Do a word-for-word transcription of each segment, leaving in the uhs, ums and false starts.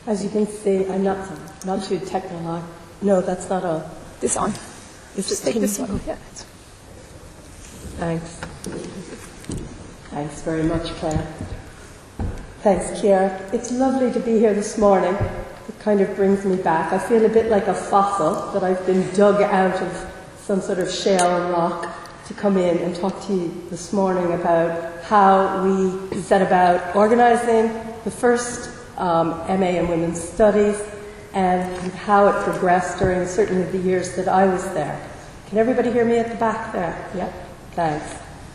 As you can see, I'm not not too technical. No, that's not a... This on. It's Just take this one. Yeah. Thanks. Thanks very much, Claire. Thanks, Kiara. It's lovely to be here this morning. It kind of brings me back. I feel a bit like a fossil that I've been dug out of some sort of shale rock to come in and talk to you this morning about how we set about organising the first um, M A in Women's Studies and how it progressed during certainly the years that I was there. Can everybody hear me at the back there? Yeah? Thanks.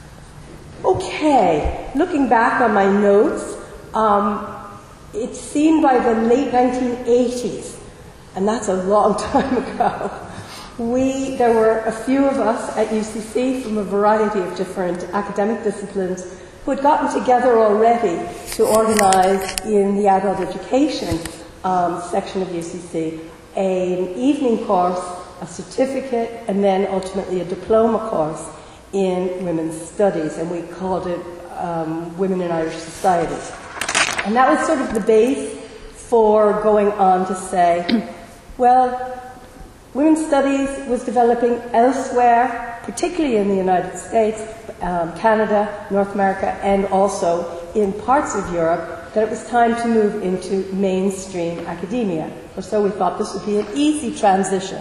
Okay, looking back on my notes, um, it seemed by the late nineteen eighties, and that's a long time ago, we, there were a few of us at U C C from a variety of different academic disciplines who had gotten together already to organise in the adult education um, section of U C C an evening course, a certificate, and then ultimately a diploma course in women's studies, and we called it um, Women in Irish Society. And that was sort of the base for going on to say, well, women's studies was developing elsewhere, particularly in the United States, um, Canada, North America, and also in parts of Europe, that it was time to move into mainstream academia. Or so we thought this would be an easy transition.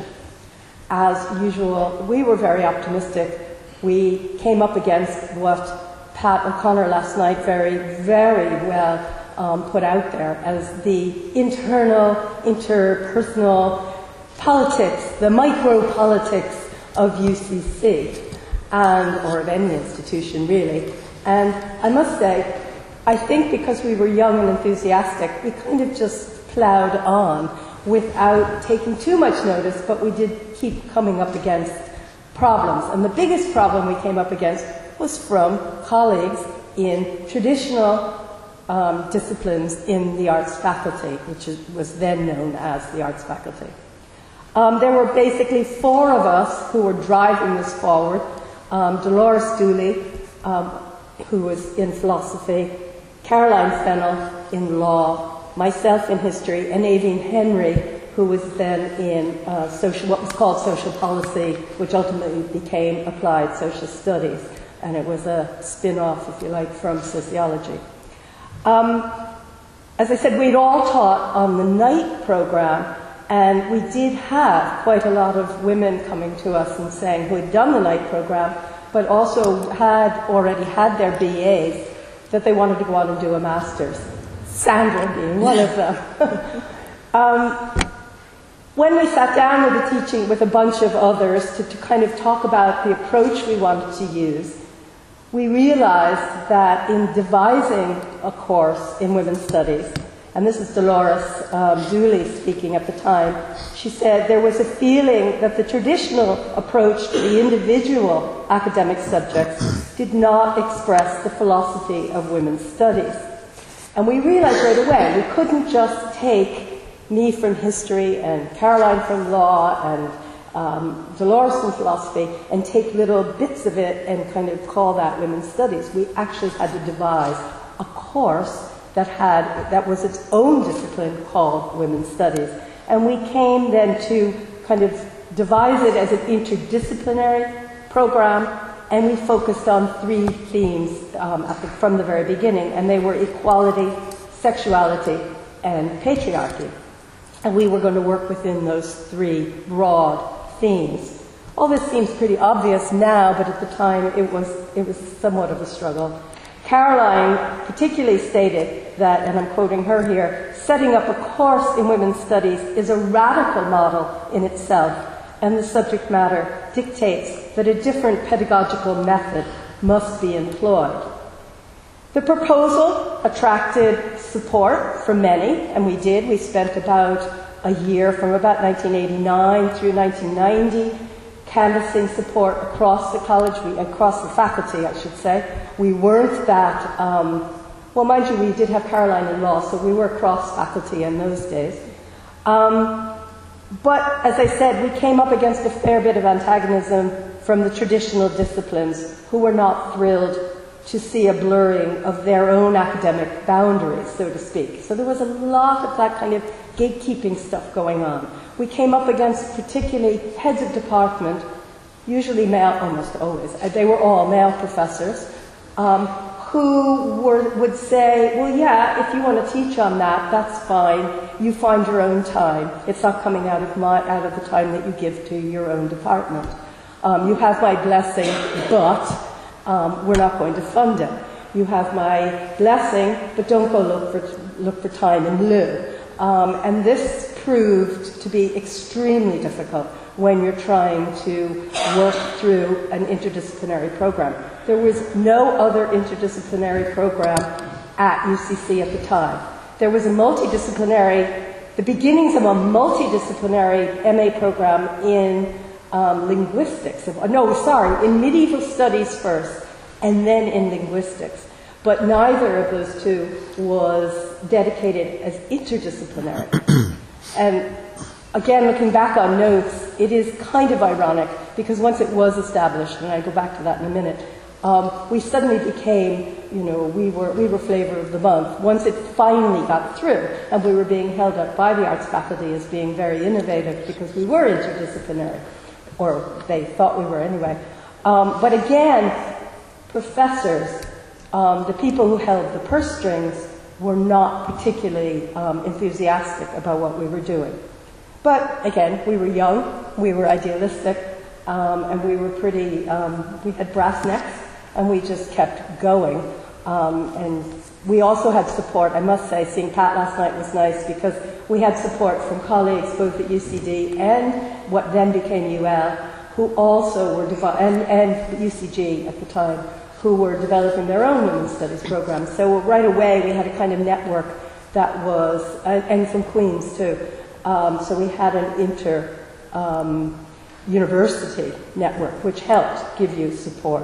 As usual, we were very optimistic. We came up against what Pat O'Connor last night very, very well um, put out there as the internal, interpersonal politics, the micro-politics of U C C, and, or of any institution, really. And I must say, I think because we were young and enthusiastic, we kind of just ploughed on without taking too much notice, but we did keep coming up against problems. And the biggest problem we came up against was from colleagues in traditional um, disciplines in the arts faculty, which is, was then known as the arts faculty. Um, there were basically four of us who were driving this forward. Um, Dolores Dooley, um, who was in philosophy, Caroline Fennell in law, myself in history, and Aideen Henry, who was then in uh, social, what was called social policy, which ultimately became applied social studies. And it was a spin-off, if you like, from sociology. Um, as I said, we'd all taught on the night program, and we did have quite a lot of women coming to us and saying who had done the night program, but also had already had their B As, that they wanted to go on and do a master's. Sandra being one of them. um, when we sat down with the teaching with a bunch of others to, to kind of talk about the approach we wanted to use, we realized that in devising a course in women's studies, and this is Dolores um, Dooley speaking at the time, she said there was a feeling that the traditional approach to the individual academic subjects did not express the philosophy of women's studies. And we realized right away we couldn't just take me from history and Caroline from law and um, Dolores from philosophy and take little bits of it and kind of call that women's studies. We actually had to devise a course that had that was its own discipline called women's studies. And we came then to kind of devise it as an interdisciplinary program, and we focused on three themes um, at the, from the very beginning, and they were equality, sexuality, and patriarchy. And we were going to work within those three broad themes. All this seems pretty obvious now, but at the time it was, it was somewhat of a struggle. Caroline particularly stated that, and I'm quoting her here, setting up a course in women's studies is a radical model in itself, and the subject matter dictates that a different pedagogical method must be employed. The proposal attracted support from many, and we did. We spent about a year, from about nineteen eighty-nine through nineteen ninety, canvassing support across the college, we, across the faculty, I should say. We weren't that, um, well, mind you, we did have Caroline in law, so we were cross faculty in those days. Um, but, as I said, we came up against a fair bit of antagonism from the traditional disciplines who were not thrilled to see a blurring of their own academic boundaries, so to speak. So there was a lot of that kind of gatekeeping stuff going on. We came up against particularly heads of department, usually male, almost always, they were all male professors, um, who were, would say, well, yeah, if you want to teach on that, that's fine. You find your own time. It's not coming out of, my, out of the time that you give to your own department. Um, you have my blessing, but um, we're not going to fund it. You have my blessing, but don't go look for, look for time in lieu. Um, and this proved to be extremely difficult when you're trying to work through an interdisciplinary program. There was no other interdisciplinary program at U C C at the time. There was a multidisciplinary, the beginnings of a multidisciplinary M A program in um, linguistics. No, sorry, in medieval studies first, and then in linguistics. But neither of those two was dedicated as interdisciplinary. And again, looking back on notes, it is kind of ironic, because once it was established, and I go back to that in a minute, um, we suddenly became, you know, we were, we were flavor of the month. Once it finally got through, and we were being held up by the arts faculty as being very innovative, because we were interdisciplinary, or they thought we were anyway. Um, but again, professors, um, the people who held the purse strings, were not particularly um, enthusiastic about what we were doing. But again, we were young, we were idealistic, um, and we were pretty, um, we had brass necks, and we just kept going. Um, and we also had support, I must say, seeing Pat last night was nice, because we had support from colleagues both at U C D and what then became U L, who also were, devi- and, and U C G at the time, who were developing their own women's studies programs. So right away we had a kind of network that was, uh, and from Queen's too. Um, so we had an inter um, university network, which helped give you support.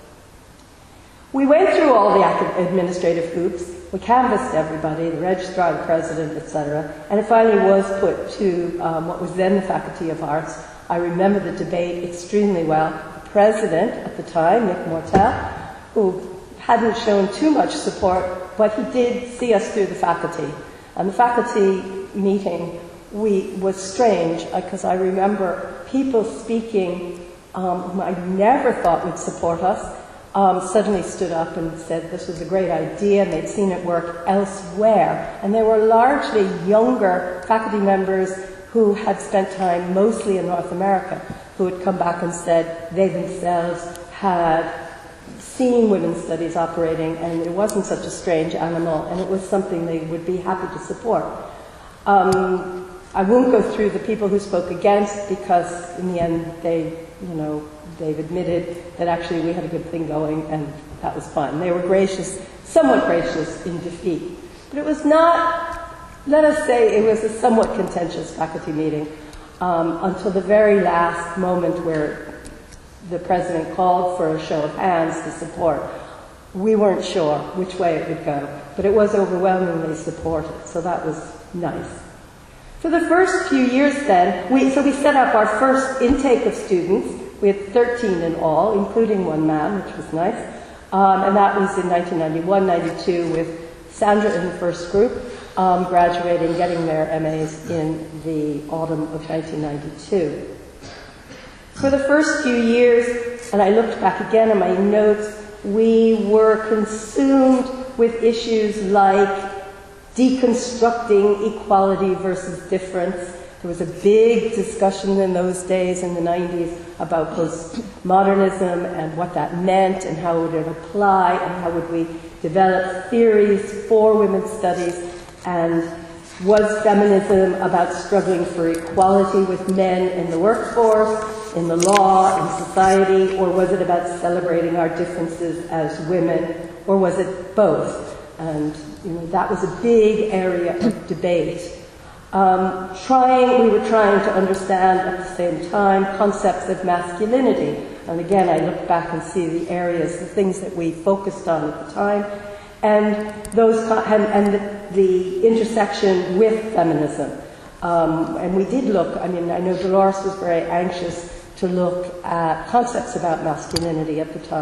We went through all the administrative hoops. We canvassed everybody, the registrar, the president, et cetera. And it finally was put to um, what was then the Faculty of Arts. I remember the debate extremely well. The president at the time, Nick Mortel, who hadn't shown too much support, but he did see us through the faculty. And the faculty meeting we was strange, because I remember people speaking um, whom I never thought would support us, um, suddenly stood up and said this was a great idea, and they'd seen it work elsewhere. And they were largely younger faculty members who had spent time mostly in North America, who had come back and said they themselves had seen women's studies operating, and it wasn't such a strange animal, and it was something they would be happy to support. Um, I won't go through the people who spoke against, because in the end they, you know, they've admitted that actually we had a good thing going, and that was fine. They were gracious, somewhat gracious in defeat. But it was not, let us say, it was a somewhat contentious faculty meeting um, until the very last moment where the president called for a show of hands to support. We weren't sure which way it would go, but it was overwhelmingly supported, so that was nice. For the first few years then, we, so we set up our first intake of students. We had thirteen in all, including one man, which was nice. Um, and that was in nineteen ninety-one ninety-two, with Sandra in the first group, um, graduating, getting their M As in the autumn of nineteen ninety-two. For the first few years, and I looked back again at my notes, we were consumed with issues like deconstructing equality versus difference. There was a big discussion in those days, in the nineties, about postmodernism and what that meant and how would it apply and how would we develop theories for women's studies, and was feminism about struggling for equality with men in the workforce, in the law, in society, or was it about celebrating our differences as women, or was it both? And you know, that was a big area of debate. Um, trying, we were trying to understand at the same time concepts of masculinity. And again, I look back and see the areas, the things that we focused on at the time, and those and, and the, the intersection with feminism. Um, and we did look. I mean, I know Dolores was very anxious to look at concepts about masculinity at the time.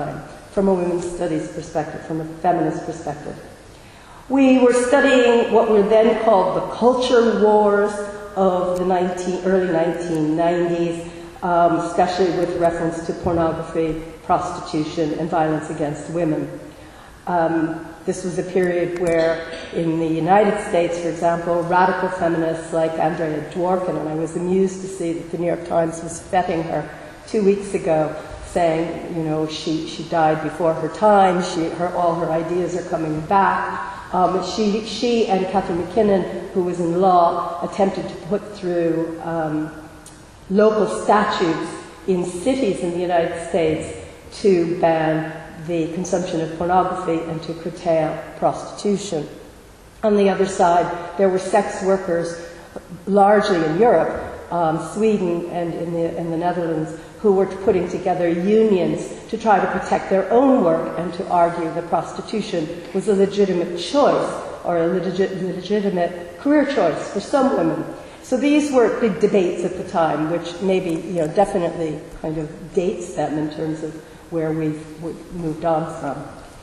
from a women's studies perspective, from a feminist perspective. We were studying what were then called the culture wars of the nineteen, early nineteen nineties, um, especially with reference to pornography, prostitution, and violence against women. Um, this was a period where, in the United States, for example, radical feminists like Andrea Dworkin, and I was amused to see that the New York Times was feting her two weeks ago, saying, you know, she, she died before her time, she, her, all her ideas are coming back. Um, she, she and Catherine McKinnon, who was in law, attempted to put through um, local statutes in cities in the United States to ban the consumption of pornography and to curtail prostitution. On the other side, there were sex workers, largely in Europe, um, Sweden and in the, in the Netherlands, who were putting together unions to try to protect their own work and to argue that prostitution was a legitimate choice or a legit, legitimate career choice for some women. So these were big debates at the time, which maybe, you know, definitely kind of dates them in terms of where we've, we've moved on from.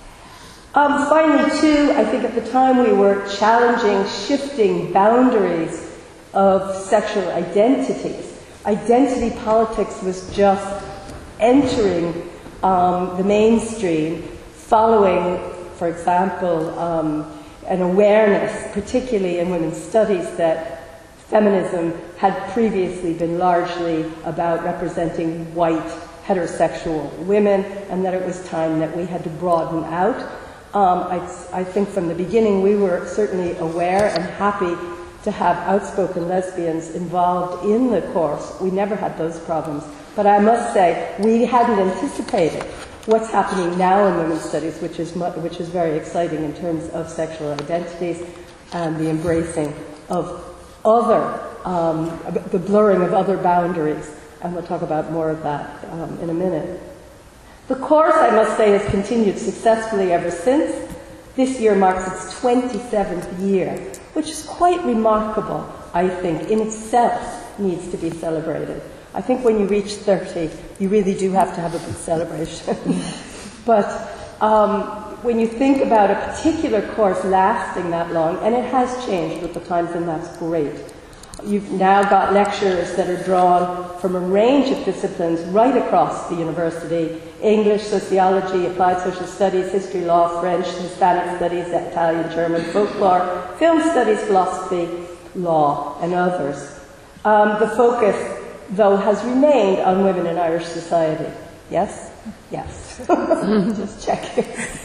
Um, finally, too, I think at the time we were challenging shifting boundaries of sexual identities. Identity politics was just entering um, the mainstream, following, for example, um, an awareness, particularly in women's studies, that feminism had previously been largely about representing white heterosexual women, and that it was time that we had to broaden out. Um, I, I think from the beginning we were certainly aware and happy to have outspoken lesbians involved in the course. We never had those problems. But I must say, we hadn't anticipated what's happening now in women's studies, which is, mu- which is very exciting in terms of sexual identities and the embracing of other, um, the blurring of other boundaries. And we'll talk about more of that um, in a minute. The course, I must say, has continued successfully ever since. This year marks its twenty-seventh year, which is quite remarkable, I think, in itself needs to be celebrated. I think when you reach thirty, you really do have to have a big celebration. But um, when you think about a particular course lasting that long, and it has changed with the times, and that's great. You've now got lecturers that are drawn from a range of disciplines right across the university: English, sociology, applied social studies, history, law, French, Hispanic studies, Italian, German, folklore, film studies, philosophy, law, and others. Um, the focus, though, has remained on women in Irish society. Yes? Yes. Just checking.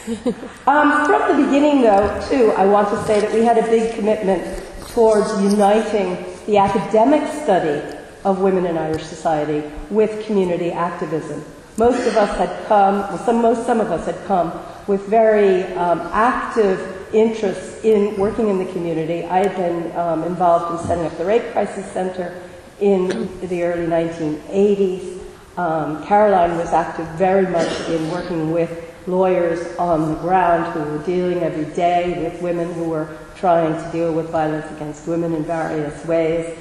Um, from the beginning, though, too, I want to say that we had a big commitment towards uniting the academic study of women in Irish society with community activism. Most of us had come, well, some, most, some of us had come with very um, active interests in working in the community. I had been um, involved in setting up the Rape Crisis Center in the early nineteen eighties. Um, Caroline was active very much in working with lawyers on the ground who were dealing every day with women who were trying to deal with violence against women in various ways.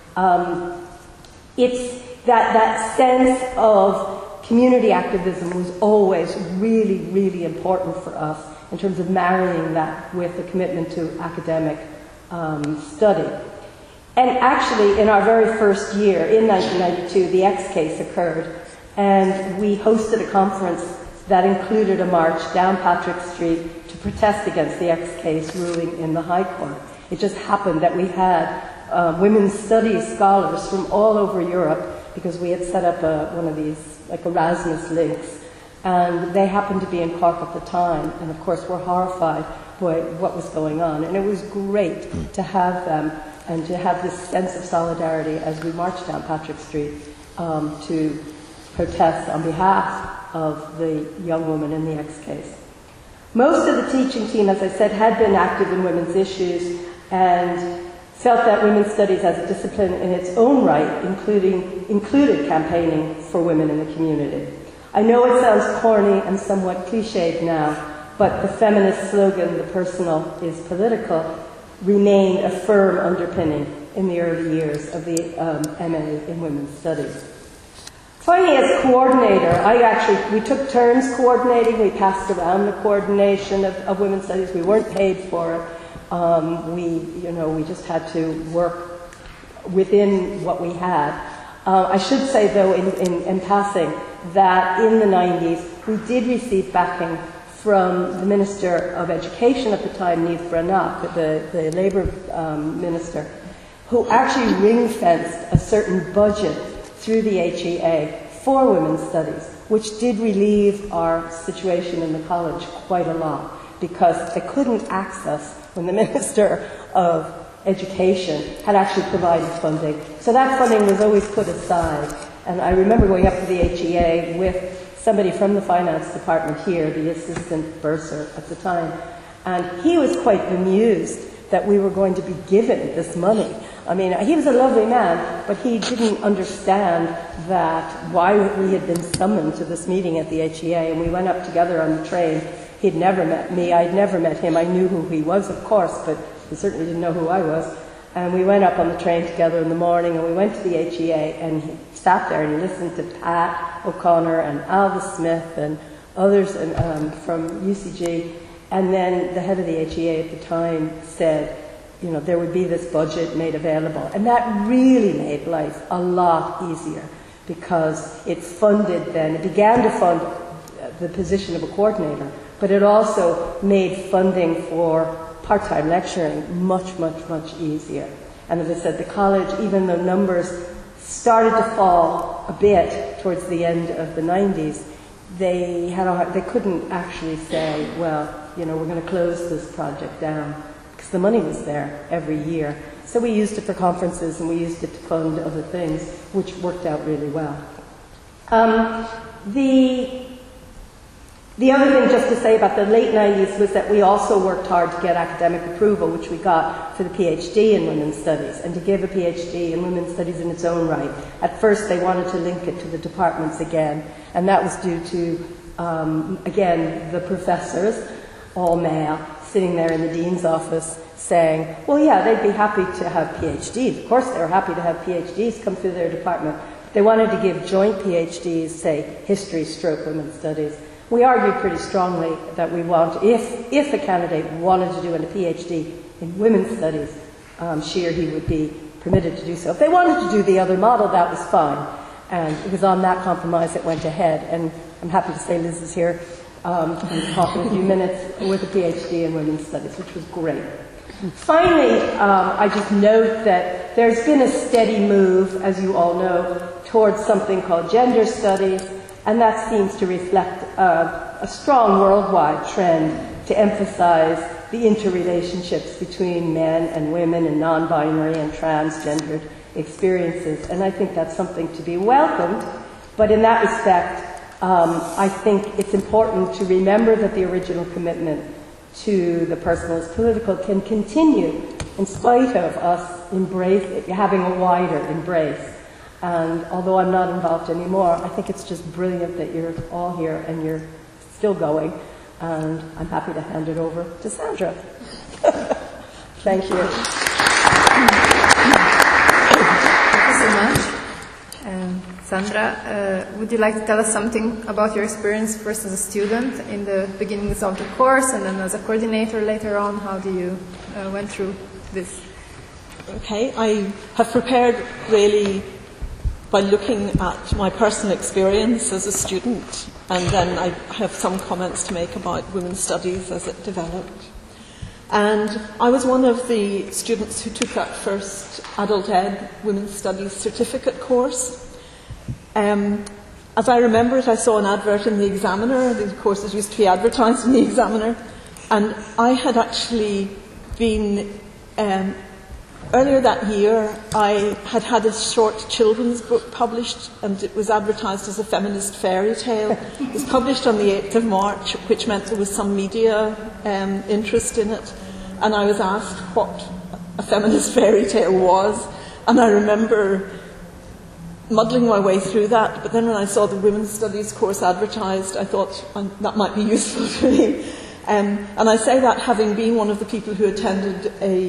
Um, it's that, that sense of community activism was always really, really important for us in terms of marrying that with a commitment to academic um, study. And actually, in our very first year, in nineteen ninety-two, the X case occurred, and we hosted a conference that included a march down Patrick Street to protest against the X case ruling in the High Court. It just happened that we had uh, women's studies scholars from all over Europe, because we had set up a, one of these, like Erasmus links, and they happened to be in Cork at the time, and of course were horrified by what was going on. And it was great to have them and to have this sense of solidarity as we marched down Patrick Street um, to protest on behalf of the young woman in the X case. Most of the teaching team, as I said, had been active in women's issues and felt that women's studies as a discipline in its own right including, included campaigning for women in the community. I know it sounds corny and somewhat cliched now, but the feminist slogan, "the personal is political," remained a firm underpinning in the early years of the um, M A in Women's Studies. Finally, as coordinator, I actually, we took turns coordinating. We passed around the coordination of, of women's studies. We weren't paid for it. Um, we, you know, we just had to work within what we had. Uh, I should say, though, in, in, in passing, that in the nineties, we did receive backing from the Minister of Education at the time, Niamh Bhreathnach, the, the Labour um, minister, who actually ring-fenced a certain budget through the H E A for women's studies, which did relieve our situation in the college quite a lot, because they couldn't access when the Minister of Education had actually provided funding. So that funding was always put aside. And I remember going up to the H E A with somebody from the finance department here, the assistant bursar at the time, and he was quite bemused that we were going to be given this money. I mean, he was a lovely man, but he didn't understand that why we had been summoned to this meeting at the H E A, and we went up together on the train. He'd never met me, I'd never met him. I knew who he was, of course, but he certainly didn't know who I was. And we went up on the train together in the morning, and we went to the H E A, and he sat there and he listened to Pat O'Connor and Alva Smith and others um, from U C G. And then the head of the H E A at the time said, you know, there would be this budget made available. And that really made life a lot easier, because it funded then, it began to fund the position of a coordinator, but it also made funding for part-time lecturing much, much, much easier. And as I said, the college, even though numbers started to fall a bit towards the end of the nineties, they had a, they couldn't actually say, well, you know, we're going to close this project down, because the money was there every year. So we used it for conferences, and we used it to fund other things, which worked out really well. Um, the The other thing just to say about the late nineties was that we also worked hard to get academic approval, which we got for the PhD in women's studies, and to give a PhD in women's studies in its own right. At first they wanted to link it to the departments again, and that was due to, um, again, the professors, all male, sitting there in the dean's office saying, well, yeah, they'd be happy to have PhDs. Of course they were happy to have PhDs come through their department. They wanted to give joint PhDs, say, history stroke women's studies. We argued pretty strongly that we want, if, if a candidate wanted to do a PhD in women's studies, um, she or he would be permitted to do so. If they wanted to do the other model, that was fine. And it was on that compromise that went ahead. And I'm happy to say Liz is here um, and talk in a few minutes with a PhD in women's studies, which was great. Finally, um, I just note that there's been a steady move, as you all know, towards something called gender studies. And that seems to reflect uh, a strong worldwide trend to emphasize the interrelationships between men and women and non-binary and transgendered experiences. And I think that's something to be welcomed. But in that respect, um, I think it's important to remember that the original commitment to the personal as political can continue in spite of us embrace, having a wider embrace. And although I'm not involved anymore, I think it's just brilliant that you're all here and you're still going. And I'm happy to hand it over to Sandra. Thank you. Thank you so much. Um, Sandra, uh, would you like to tell us something about your experience first as a student in the beginnings of the course, and then as a coordinator later on? How do you uh, went through this? Okay, I have prepared really by looking at my personal experience as a student, and then I have some comments to make about women's studies as it developed. And I was one of the students who took that first Adult Ed Women's Studies certificate course. Um, as I remember it, I saw an advert in the Examiner. The courses used to be advertised in the Examiner, and I had actually been um, Earlier that year, I had had a short children's book published, and it was advertised as a feminist fairy tale. It was published on the eighth of March, which meant there was some media um, interest in it. And I was asked what a feminist fairy tale was. And I remember muddling my way through that. But then when I saw the women's studies course advertised, I thought um, that might be useful to me. Um, and I say that having been one of the people who attended a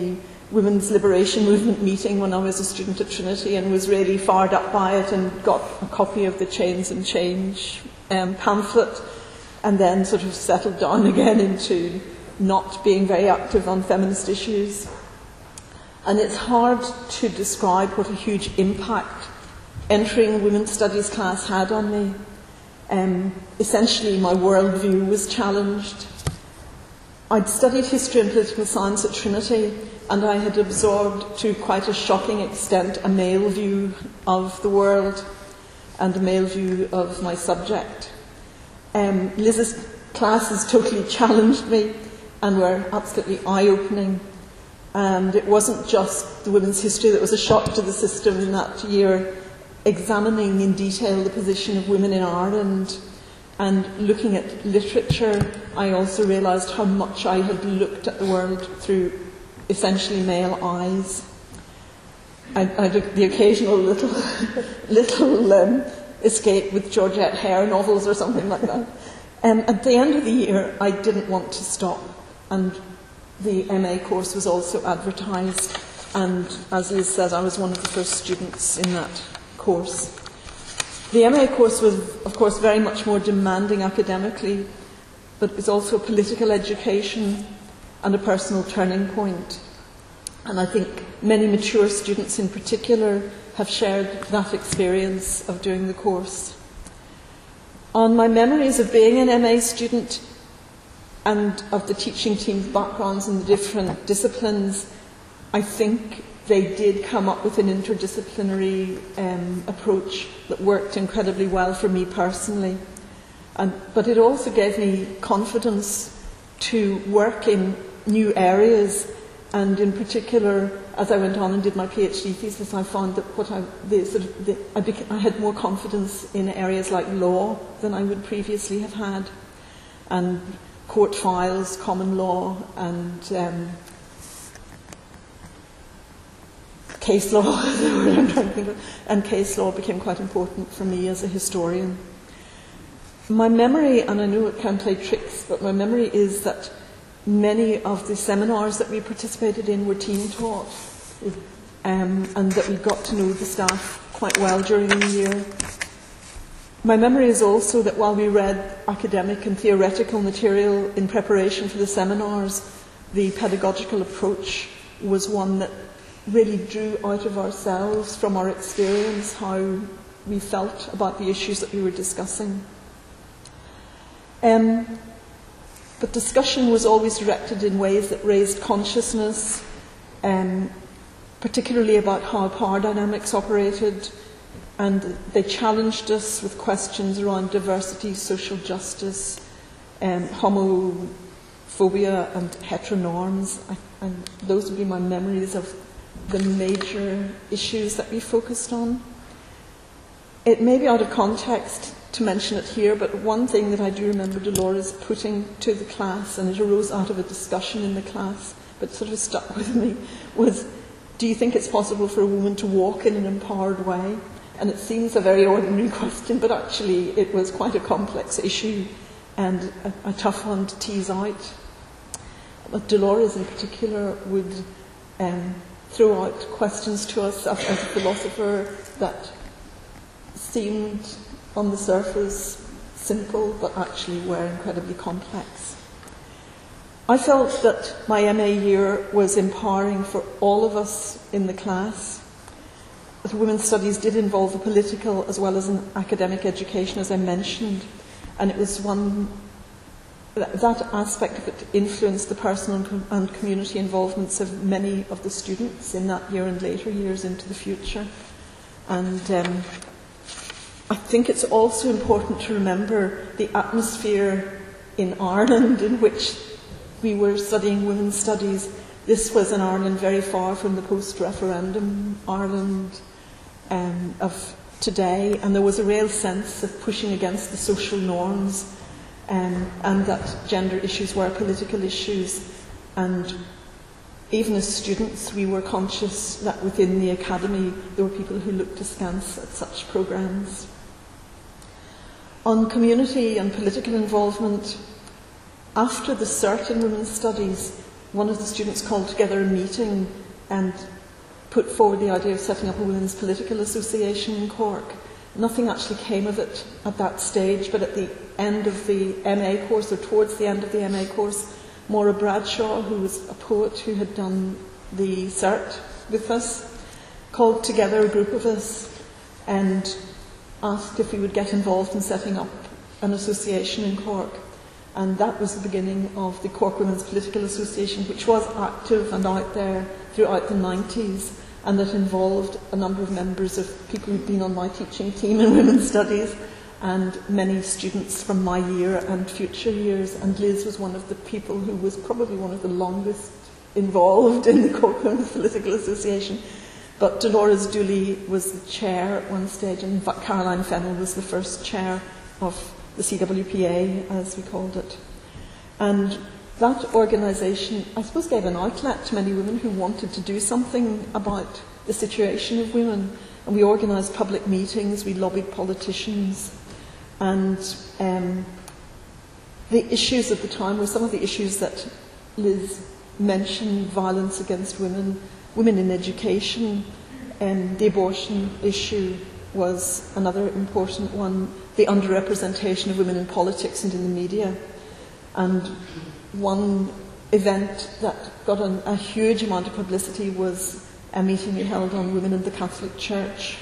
women's liberation movement meeting when I was a student at Trinity, and was really fired up by it, and got a copy of the Chains and Change um, pamphlet, and then sort of settled down again into not being very active on feminist issues. And it's hard to describe what a huge impact entering a women's studies class had on me. Um, essentially, my worldview was challenged. I'd studied history and political science at Trinity, and I had absorbed, to quite a shocking extent, a male view of the world and a male view of my subject. Um, Liz's classes totally challenged me and were absolutely eye-opening. And it wasn't just the women's history that was a shock to the system in that year. Examining in detail the position of women in Ireland and looking at literature, I also realised how much I had looked at the world through essentially male eyes. I, I took the occasional little, little um, escape with Georgette Hare novels or something like that. Um, at the end of the year, I didn't want to stop, and the M A course was also advertised, and as Liz said, I was one of the first students in that course. The M A course was, of course, very much more demanding academically, but it was also a political education and a personal turning point. And I think many mature students in particular have shared that experience of doing the course. On my memories of being an M A student and of the teaching team's backgrounds in the different disciplines, I think they did come up with an interdisciplinary um, approach that worked incredibly well for me personally. And, but it also gave me confidence to work in new areas, and in particular, as I went on and did my PhD thesis, I found that what I, the, sort of the, I, beca- I had more confidence in areas like law than I would previously have had, and court files, common law, and um, case law, and case law became quite important for me as a historian. My memory, and I know it can play tricks, but my memory is that many of the seminars that we participated in were team taught, um, and that we got to know the staff quite well during the year. My memory is also that while we read academic and theoretical material in preparation for the seminars, the pedagogical approach was one that really drew out of ourselves, from our experience, how we felt about the issues that we were discussing. Um, but discussion was always directed in ways that raised consciousness, um, particularly about how power dynamics operated, and they challenged us with questions around diversity, social justice, um, homophobia and heteronorms. I, and those would be my memories of the major issues that we focused on. It may be out of context to mention it here, but one thing that I do remember Dolores putting to the class, and it arose out of a discussion in the class, but sort of stuck with me, was, do you think it's possible for a woman to walk in an empowered way? And it seems a very ordinary question, but actually it was quite a complex issue and a, a tough one to tease out. But Dolores in particular would um, throw out questions to us as a philosopher that seemed on the surface simple, but actually were incredibly complex. I felt that my M A year was empowering for all of us in the class. That women's studies did involve a political as well as an academic education, as I mentioned, and it was one, that aspect of it influenced the personal and community involvements of many of the students in that year and later years into the future. And um, I think it's also important to remember the atmosphere in Ireland in which we were studying women's studies. This was an Ireland very far from the post-referendum Ireland um, of today, and there was a real sense of pushing against the social norms, um, and that gender issues were political issues. And even as students, we were conscious that within the academy there were people who looked askance at such programmes. On community and political involvement, after the cert in women's studies, one of the students called together a meeting and put forward the idea of setting up a women's political association in Cork. Nothing actually came of it at that stage, but at the end of the M A course, or towards the end of the M A course, Maura Bradshaw, who was a poet who had done the cert with us, called together a group of us and asked if we would get involved in setting up an association in Cork. And that was the beginning of the Cork Women's Political Association, which was active and out there throughout the nineties, and that involved a number of members of people who'd been on my teaching team in women's studies, and many students from my year and future years. And Liz was one of the people who was probably one of the longest involved in the Cork Women's Political Association. But Dolores Dooley was the chair at one stage, and in fact Caroline Fennell was the first chair of the C W P A, as we called it. And that organisation, I suppose, gave an outlet to many women who wanted to do something about the situation of women. And we organised public meetings, we lobbied politicians, and um, the issues at the time were some of the issues that Liz mentioned: violence against women, women in education, and the abortion issue was another important one, the underrepresentation of women in politics and in the media. And one event that got an, a huge amount of publicity was a meeting we held on women in the Catholic Church.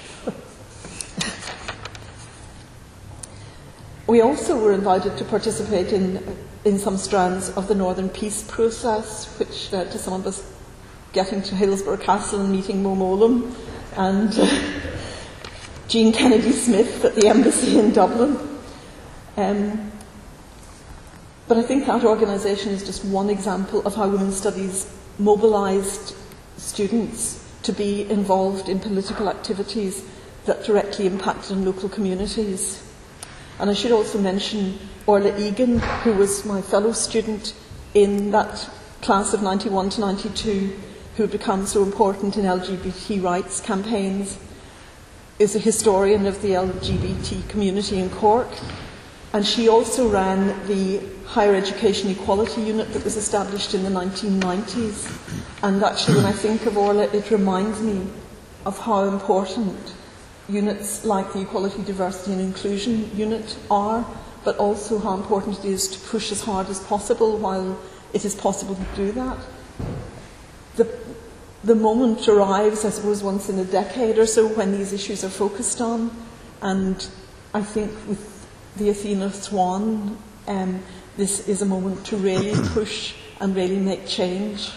We also were invited to participate in, in some strands of the Northern Peace process, which led to some of us getting to Hillsborough Castle and meeting Mo Mowlam and uh, Jean Kennedy Smith at the embassy in Dublin. Um, but I think that organisation is just one example of how women's studies mobilised students to be involved in political activities that directly impacted on local communities. And I should also mention Orla Egan, who was my fellow student in that class of ninety-one to ninety-two, who had become so important in L G B T rights campaigns, is a historian of the L G B T community in Cork. And she also ran the Higher Education Equality Unit that was established in the nineteen nineties. And actually, when I think of Orla, it reminds me of how important units like the Equality, Diversity and Inclusion Unit are, but also how important it is to push as hard as possible while it is possible to do that. The, the moment arrives, I suppose, once in a decade or so when these issues are focused on, and I think with the Athena Swan, um, this is a moment to really push and really make change.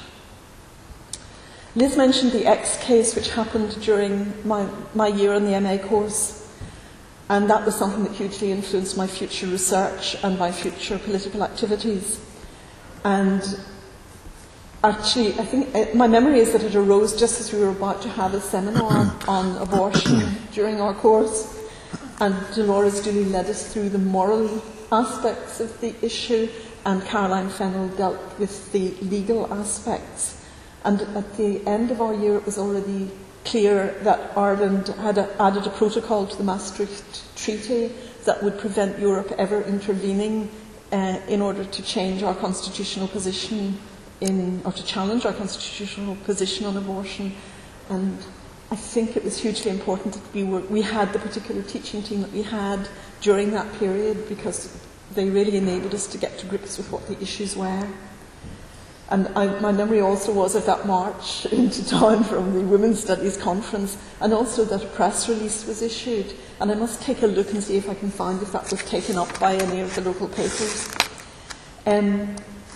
Liz mentioned the X case, which happened during my, my year in the M A course, and that was something that hugely influenced my future research and my future political activities. And actually, I think uh, my memory is that it arose just as we were about to have a seminar on abortion during our course, and Dolores Dooley led us through the moral aspects of the issue, and Caroline Fennell dealt with the legal aspects. And at the end of our year, it was already clear that Ireland had a, added a protocol to the Maastricht Treaty that would prevent Europe ever intervening uh, in order to change our constitutional position in, or to challenge our constitutional position on abortion. And I think it was hugely important that we, were, we had the particular teaching team that we had during that period, because they really enabled us to get to grips with what the issues were. And I, my memory also was of that march into town from the Women's Studies Conference, and also that a press release was issued. And I must take a look and see if I can find if that was taken up by any of the local papers. Um,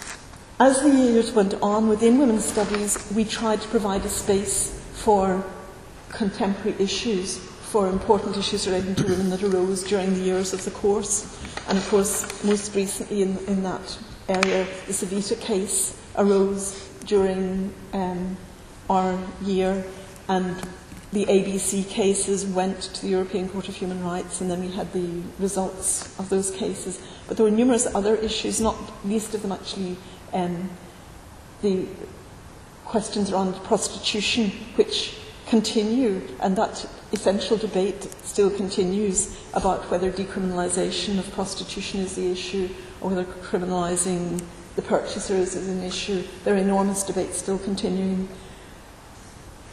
as the years went on within Women's Studies, we tried to provide a space for contemporary issues, for important issues relating to women that arose during the years of the course. And of course, most recently in, in that area, the Savita case arose during um, our year, and the A B C cases went to the European Court of Human Rights, and then we had the results of those cases. But there were numerous other issues, not least of them actually um, the questions around prostitution, which continue, and that essential debate still continues about whether decriminalisation of prostitution is the issue or whether criminalising the purchasers is an issue. There are enormous debates still continuing.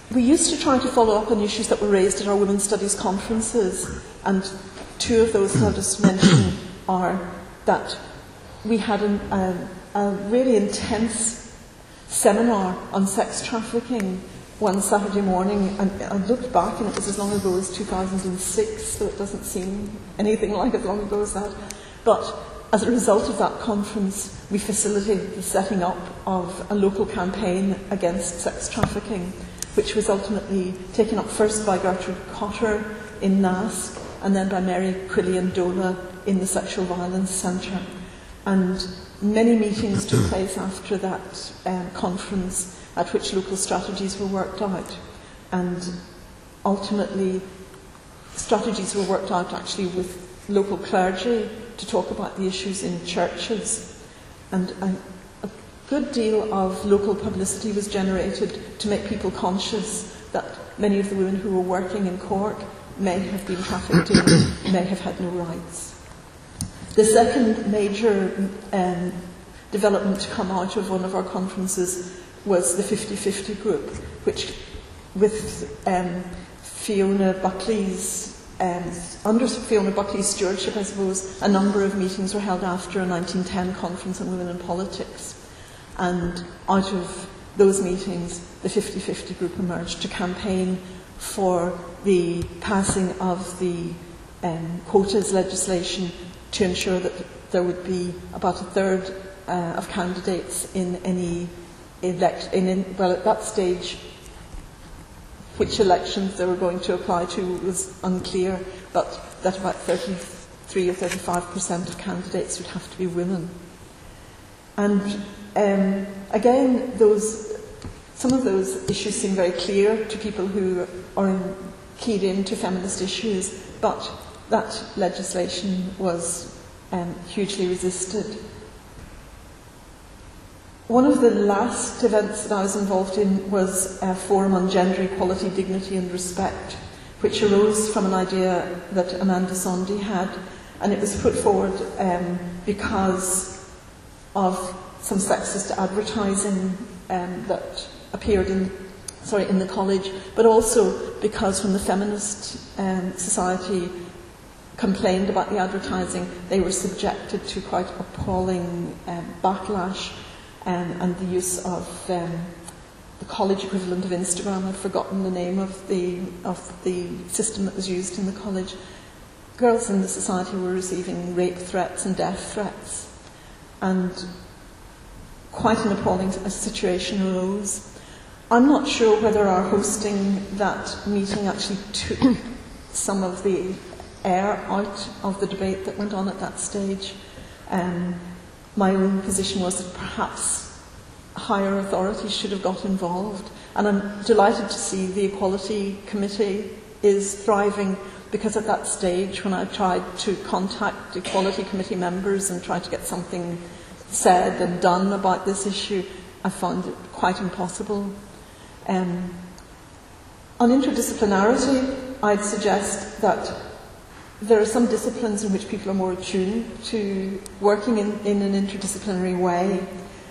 we used to try to follow up on issues that were raised at our Women's Studies conferences, and two of those that I'll just mention are that we had an, a, a really intense seminar on sex trafficking one Saturday morning, and I looked back and it was as long ago as two thousand six, so it doesn't seem anything like as long ago as that. But as a result of that conference, we facilitated the setting up of a local campaign against sex trafficking, which was ultimately taken up first by Gertrude Cotter in Nask and then by Mary Quillian-Dola in the Sexual Violence Centre. And many meetings took place after that um, conference at which local strategies were worked out. And ultimately, strategies were worked out actually with local clergy to talk about the issues in churches. And a, a good deal of local publicity was generated to make people conscious that many of the women who were working in Cork may have been trafficked in, may have had no rights. The second major um, development to come out of one of our conferences was the fifty fifty group, which, with um, Fiona Buckley's, um, under Fiona Buckley's stewardship, I suppose, a number of meetings were held after a nineteen ten conference on women in politics. And out of those meetings, the fifty fifty group emerged to campaign for the passing of the um, quotas legislation to ensure that there would be about a third uh, of candidates in any elect, in, in, well, at that stage, which elections they were going to apply to was unclear, but that about thirty-three or thirty-five percent of candidates would have to be women. And um, again, those, some of those issues seem very clear to people who are keyed into feminist issues, but that legislation was um, hugely resisted. One of the last events that I was involved in was a forum on gender equality, dignity and respect, which arose from an idea that Amanda Sondy had, and it was put forward um, because of some sexist advertising um, that appeared in, sorry, in the college, but also because when the feminist um, society complained about the advertising, they were subjected to quite appalling um, backlash. Um, and the use of um, the college equivalent of Instagram. I've forgotten the name of the of the system that was used in the college. Girls in the society were receiving rape threats and death threats, and quite an appalling situation arose. I'm not sure whether our hosting that meeting actually took some of the air out of the debate that went on at that stage. Um, My own position was that perhaps higher authorities should have got involved. And I'm delighted to see the Equality Committee is thriving, because at that stage, when I tried to contact Equality Committee members and try to get something said and done about this issue, I found it quite impossible. Um, on interdisciplinarity, I'd suggest that there are some disciplines in which people are more attuned to working in, in an interdisciplinary way.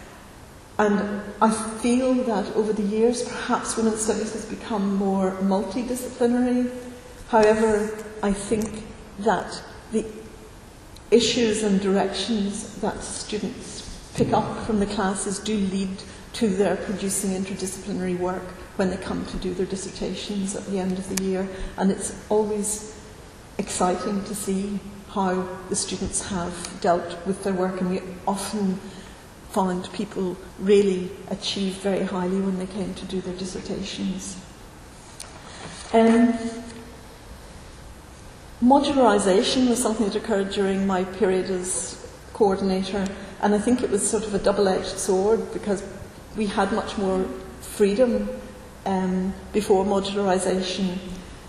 And I feel that over the years, perhaps women's studies has become more multidisciplinary. However, I think that the issues and directions that students pick up from the classes do lead to their producing interdisciplinary work when they come to do their dissertations at the end of the year. And it's always exciting to see how the students have dealt with their work, and we often found people really achieve very highly when they came to do their dissertations. Um, modularisation was something that occurred during my period as coordinator, and I think it was sort of a double-edged sword, because we had much more freedom um, before modularisation.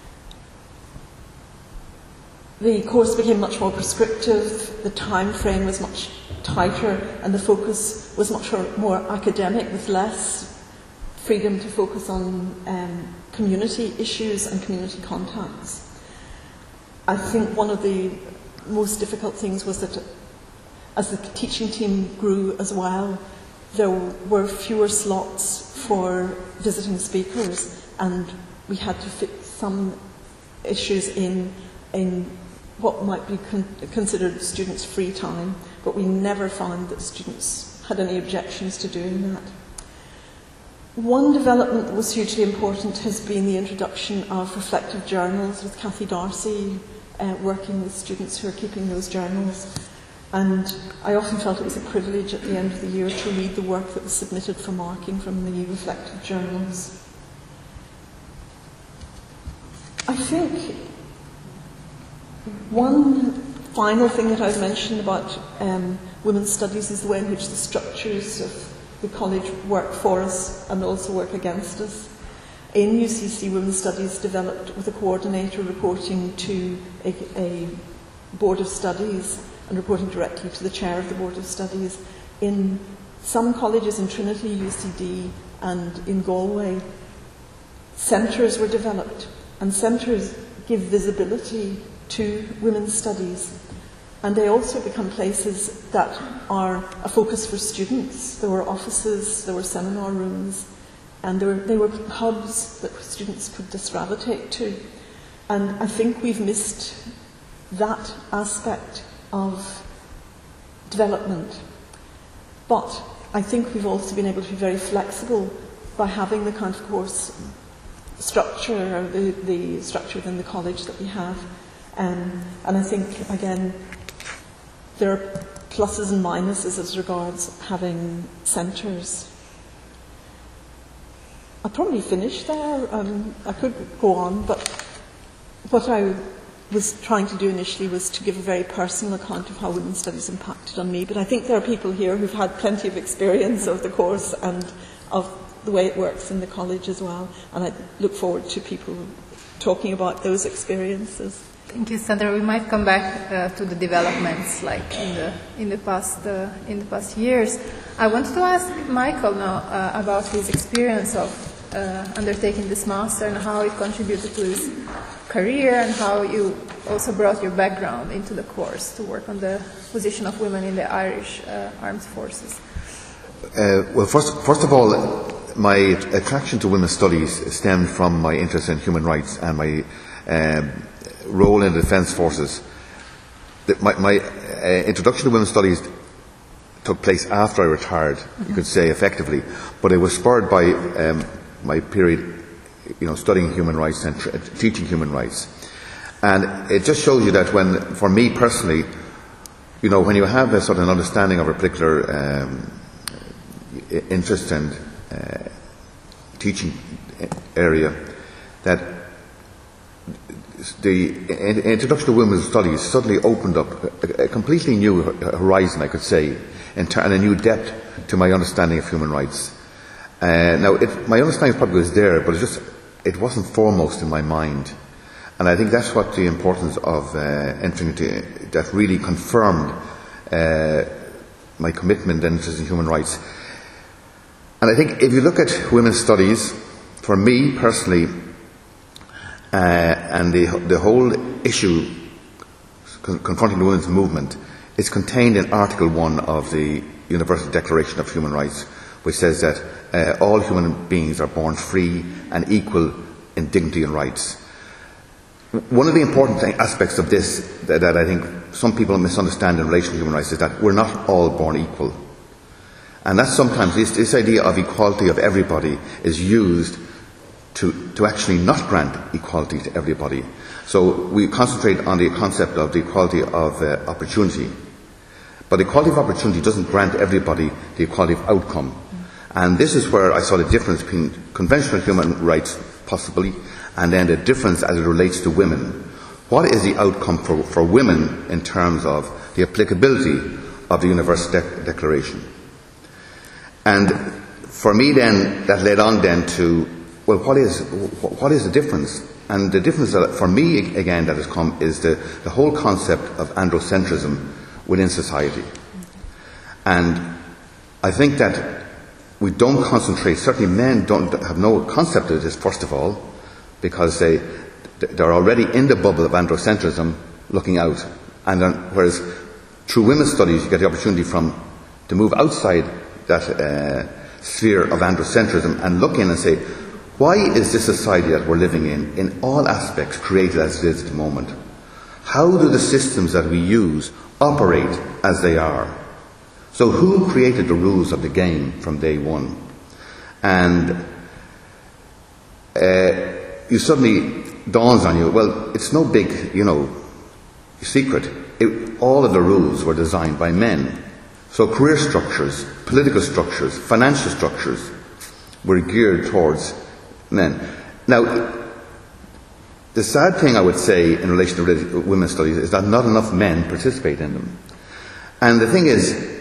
The course became much more prescriptive, the time frame was much tighter, and the focus was much more academic, with less freedom to focus on um, community issues and community contacts. I think one of the most difficult things was that as the teaching team grew as well, there were fewer slots for visiting speakers, and we had to fit some issues in in what might be con- considered students' free time, but we never found that students had any objections to doing that. One development that was hugely important has been the introduction of reflective journals with Cathy Darcy, uh, working with students who are keeping those journals. And I often felt it was a privilege at the end of the year to read the work that was submitted for marking from the reflective journals. I think one final thing that I've mentioned about um, women's studies is the way in which the structures of the college work for us and also work against us. In U C C, women's studies developed with a coordinator reporting to a, a board of studies and reporting directly to the chair of the board of studies. In some colleges, in Trinity, U C D and in Galway, centres were developed, and centres give visibility to women's studies, and they also become places that are a focus for students. There were offices, there were seminar rooms, and there were, they were hubs that students could just gravitate to. And I think we've missed that aspect of development. But I think we've also been able to be very flexible by having the kind of course structure, or the, the structure within the college that we have. Um, and I think, again, there are pluses and minuses as regards having centres. I'll probably finish there. Um, I could go on, but what I was trying to do initially was to give a very personal account of how women's studies impacted on me. But I think there are people here who've had plenty of experience of the course and of the way it works in the college as well. And I look forward to people talking about those experiences. Thank you, Sandra. We might come back uh, to the developments, like in the in the past uh, in the past years. I wanted to ask Michael now uh, about his experience of uh, undertaking this master and how it contributed to his career, and how you also brought your background into the course to work on the position of women in the Irish uh, Armed Forces. Uh, well, first, first of all, my attraction to women's studies stemmed from my interest in human rights and my um, role in the Defence Forces. The, my my uh, introduction to women's studies took place after I retired, mm-hmm. you could say, effectively, but it was spurred by um, my period, you know, studying human rights and tr- teaching human rights. And it just shows you that when, for me personally, you know, when you have a sort of an understanding of a particular um, interest and uh, teaching area, that the introduction to women's studies suddenly opened up a, a completely new horizon, I could say, and a new depth to my understanding of human rights. Uh, now, it, my understanding probably was there, but it just it wasn't foremost in my mind. And I think that's what the importance of uh, entering into, that really confirmed uh, my commitment and interest in human rights. And I think if you look at women's studies, for me personally, uh, and the, the whole issue con- confronting the women's movement is contained in Article one of the Universal Declaration of Human Rights, which says that uh, all human beings are born free and equal in dignity and rights. One of the important th- aspects of this that, that I think some people misunderstand in relation to human rights is that we're not all born equal. And that sometimes this, this idea of equality of everybody is used to, to actually not grant equality to everybody. So we concentrate on the concept of the equality of uh, opportunity. But equality of opportunity doesn't grant everybody the equality of outcome. And this is where I saw the difference between conventional human rights, possibly, and then the difference as it relates to women. What is the outcome for, for women in terms of the applicability of the Universal De- Declaration? And for me then, that led on then to, well, what is what is the difference? And the difference that for me, again, that has come is the, the whole concept of androcentrism within society. And I think that we don't concentrate, certainly men don't have no concept of this, first of all, because they, they're already in the bubble of androcentrism looking out. And then, whereas through women's studies, you get the opportunity from to move outside that uh, sphere of androcentrism and look in and say, Why is this society that we're living in, in all aspects, created as it is at the moment? How do the systems that we use operate as they are? So who created the rules of the game from day one? And uh, you suddenly dawns on you, well, it's no big, you know, secret. It, all of the rules were designed by men. So career structures, political structures, financial structures were geared towards men. Now, the sad thing I would say in relation to women's studies is that not enough men participate in them. And the thing is,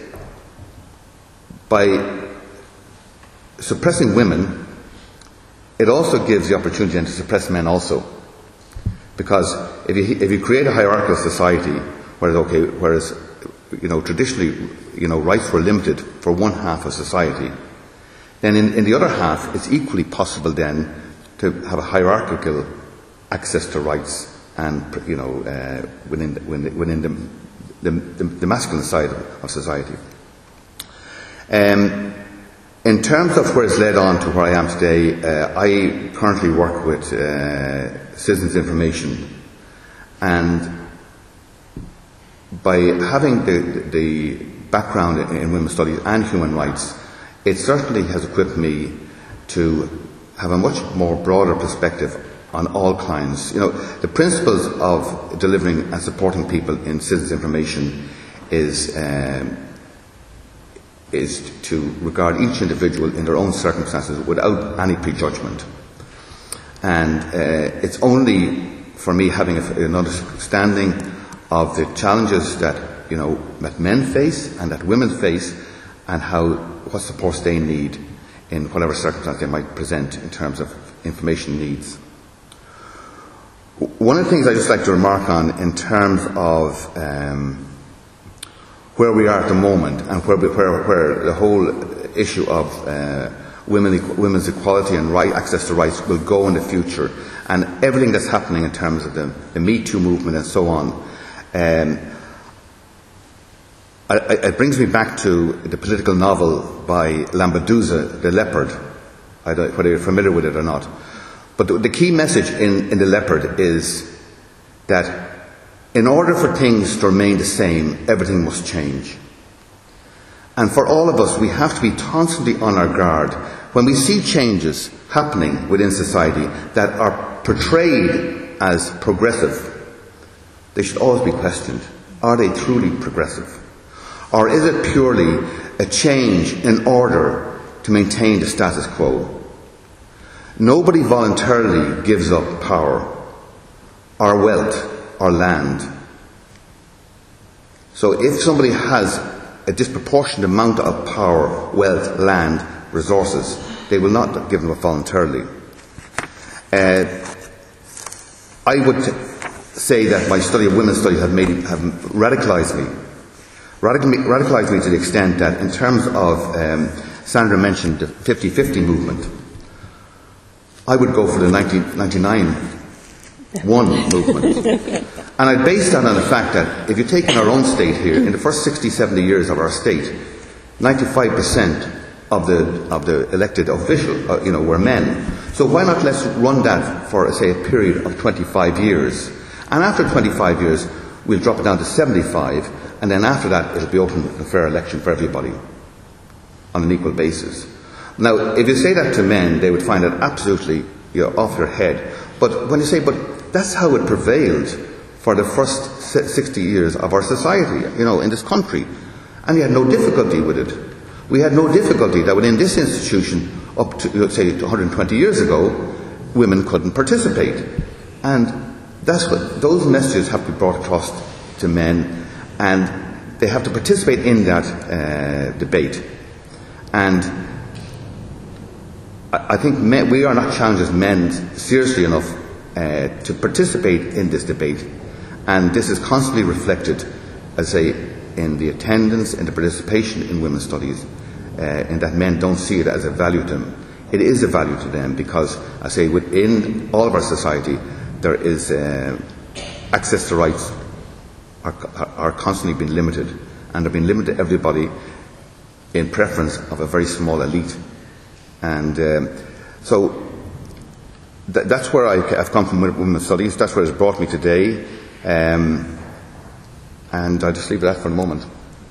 by suppressing women, it also gives the opportunity then to suppress men also. Because if you, if you create a hierarchical society, whereas, okay, whereas you know, traditionally, you know, rights were limited for one half of society, then in, in the other half, it's equally possible then to have a hierarchical access to rights and, you know, uh, within, the, within the, the, the, the masculine side of society. Um, in terms of where it's led on to where I am today, uh, I currently work with uh, Citizens Information, and by having the, the background in, in women's studies and human rights, it certainly has equipped me to have a much more broader perspective on all clients. You know, the principles of delivering and supporting people in citizens' information is um, is to regard each individual in their own circumstances without any prejudgment. And uh, it's only for me having a, an understanding of the challenges that, you know, that men face and that women face, and how what supports they need in whatever circumstance they might present in terms of information needs. One of the things I'd just like to remark on in terms of um, where we are at the moment and where, we, where, where the whole issue of uh, women, women's equality and right, access to rights will go in the future, and everything that's happening in terms of the, the Me Too movement and so on, um, I, I, it brings me back to the political novel by Lampedusa, The Leopard. I don't know whether you're familiar with it or not. But the, the key message in, in The Leopard is that in order for things to remain the same, everything must change. And for all of us, we have to be constantly on our guard when we see changes happening within society that are portrayed as progressive. They should always be questioned. Are they truly progressive? Or is it purely a change in order to maintain the status quo? Nobody voluntarily gives up power, or wealth, or land. So if somebody has a disproportionate amount of power, wealth, land, resources, they will not give them up voluntarily. Uh, I would say that my study of women's studies have, made, have radicalised me. Radicalised me to the extent that in terms of, um, Sandra mentioned the fifty fifty movement, I would go for the nineteen ninety-nine one movement. And I base that on the fact that if you take in our own state here, in the first sixty, seventy years of our state, ninety-five percent of the, of the elected officials, uh, you know, were men. So why not let's run that for, say, a period of twenty-five years. And after twenty-five years, we'll drop it down to seventy-five, and then after that, it'll be open to fair election for everybody on an equal basis. Now, if you say that to men, they would find it absolutely, you know, off their head. But when you say, but that's how it prevailed for the first sixty years of our society, you know, in this country, and you had no difficulty with it. We had no difficulty that within this institution, up to, let's say, one hundred twenty years ago, women couldn't participate. And that's what, those messages have to be brought across to men, and they have to participate in that uh, debate. And I, I think men, we are not challenged as men seriously enough uh, to participate in this debate. And this is constantly reflected, as I say, in the attendance and the participation in women's studies, uh, and that men don't see it as a value to them. It is a value to them because, I say, within all of our society, there is uh, access to rights are, are constantly being limited, and they're being limited to everybody in preference of a very small elite. And um, so th that's where I, I've come from with women's studies. That's where it's brought me today. Um, and I'll just leave it at that for the moment.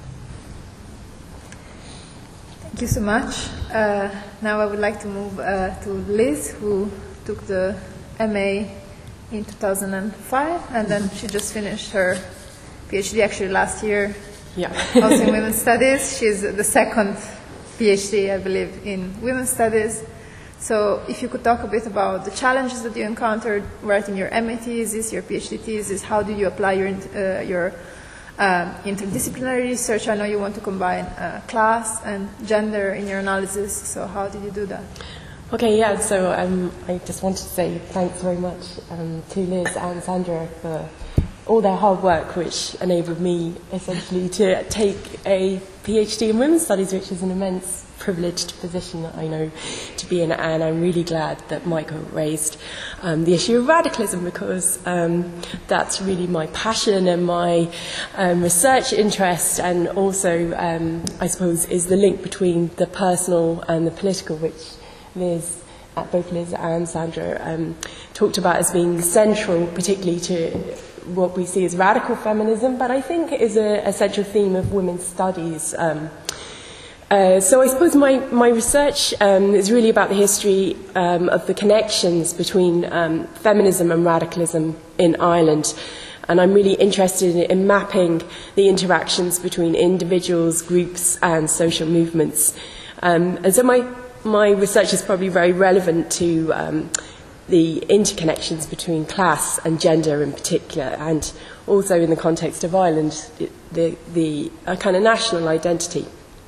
Thank you so much. Uh, now I would like to move uh, to Liz, who took the M A in two thousand five, and then she just finished her PhD actually last year, yeah. also in women's studies. She's the second PhD, I believe, in women's studies. So if you could talk a bit about the challenges that you encountered writing your M A thesis, your PhD thesis, how did you apply your, uh, your um, interdisciplinary research? I know you want to combine uh, class and gender in your analysis, so how did you do that? Okay, yeah, so um, I just wanted to say thanks very much um, to Liz and Sandra for all their hard work, which enabled me essentially to take a PhD in women's studies, which is an immense privileged position that I know to be in, and I'm really glad that Michael raised um, the issue of radicalism, because um, that's really my passion and my um, research interest, and also um, I suppose is the link between the personal and the political, which Liz, uh, both Liz and Sandra um, talked about as being central, particularly to what we see as radical feminism, but I think is a, a central theme of women's studies. Um, uh, so I suppose my, my research um, is really about the history um, of the connections between um, feminism and radicalism in Ireland. And I'm really interested in, in mapping the interactions between individuals, groups, and social movements. Um, and so my, my research is probably very relevant to um, the interconnections between class and gender in particular, and also in the context of Ireland, the, the a kind of national identity.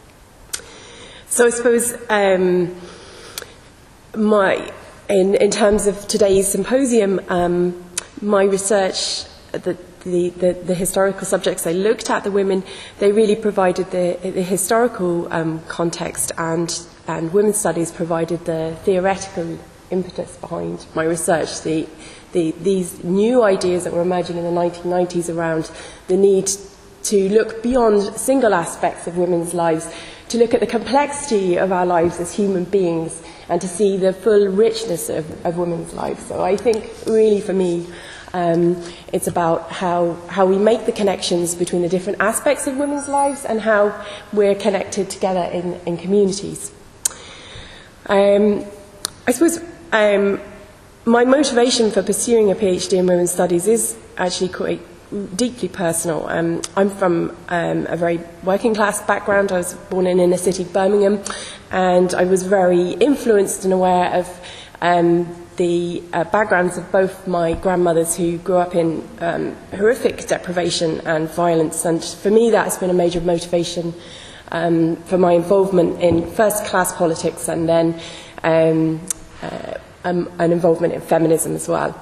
So I suppose um, my, in, in terms of today's symposium, um, my research, the, the, the, the historical subjects I looked at, the women, they really provided the, the historical um, context, and, and women's studies provided the theoretical impetus behind my research. The, the, these new ideas that were emerging in the nineteen nineties around the need to look beyond single aspects of women's lives, to look at the complexity of our lives as human beings, and to see the full richness of, of women's lives. So I think really for me um, it's about how, how we make the connections between the different aspects of women's lives and how we're connected together in, in communities. Um, I suppose um, my motivation for pursuing a PhD in women's studies is actually quite deeply personal. Um, I'm from um, a very working class background. I was born in inner city Birmingham, and I was very influenced and aware of um, the uh, backgrounds of both my grandmothers, who grew up in um, horrific deprivation and violence, and for me that has been a major motivation um, for my involvement in first class politics, and then um, uh, um, an involvement in feminism as well.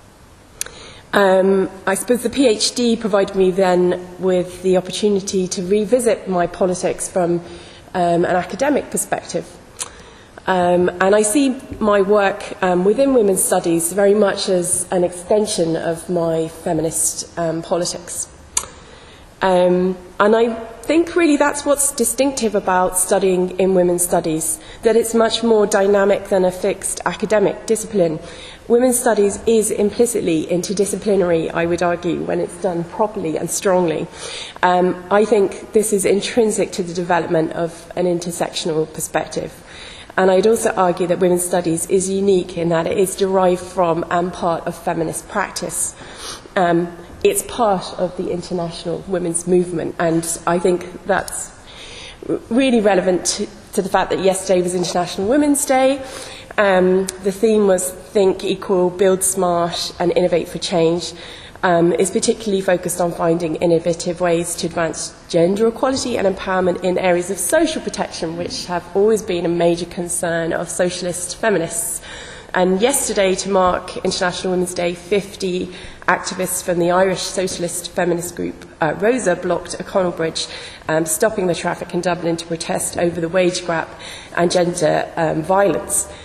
Um, I suppose the PhD provided me then with the opportunity to revisit my politics from um, an academic perspective. Um, and I see my work um, within women's studies very much as an extension of my feminist um, politics. Um, and I think really that's what's distinctive about studying in women's studies, that it's much more dynamic than a fixed academic discipline. Women's studies is implicitly interdisciplinary, I would argue, when it's done properly and strongly. Um, I think this is intrinsic to the development of an intersectional perspective. And I'd also argue that women's studies is unique in that it is derived from and part of feminist practice. Um, it's part of the international women's movement, and I think that's really relevant to, to the fact that yesterday was International Women's Day. Um, the theme was Think Equal, Build Smart and Innovate for Change. Um, is particularly focused on finding innovative ways to advance gender equality and empowerment in areas of social protection, which have always been a major concern of socialist feminists. And yesterday, to mark International Women's Day, fifty activists from the Irish socialist feminist group uh, Rosa blocked O'Connell Bridge, um, stopping the traffic in Dublin to protest over the wage gap and gender um, violence.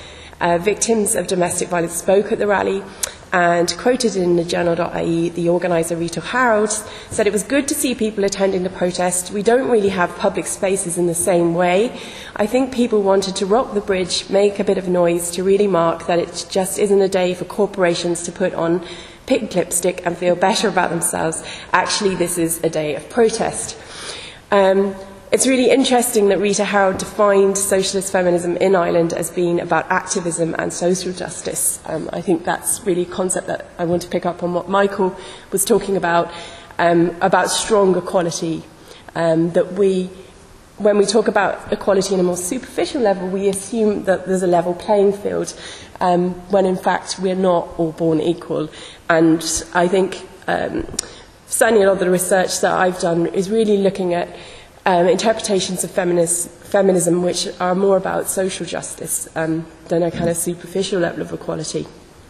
Uh, victims of domestic violence spoke at the rally, and quoted in the journal dot I E, the organiser Rita Harold said it was good to see people attending the protest. We don't really have public spaces in the same way. I think people wanted to rock the bridge, make a bit of noise to really mark that it just isn't a day for corporations to put on pink lipstick and feel better about themselves. Actually, this is a day of protest. Um, It's really interesting that Rita Harold defined socialist feminism in Ireland as being about activism and social justice. Um, I think that's really a concept that I want to pick up on what Michael was talking about, um, about strong equality. Um, that we, when we talk about equality on a more superficial level, we assume that there's a level playing field, um, when in fact we're not all born equal. And I think um, certainly a lot of the research that I've done is really looking at Um, interpretations of feminist, feminism which are more about social justice um, than a kind of superficial level of equality.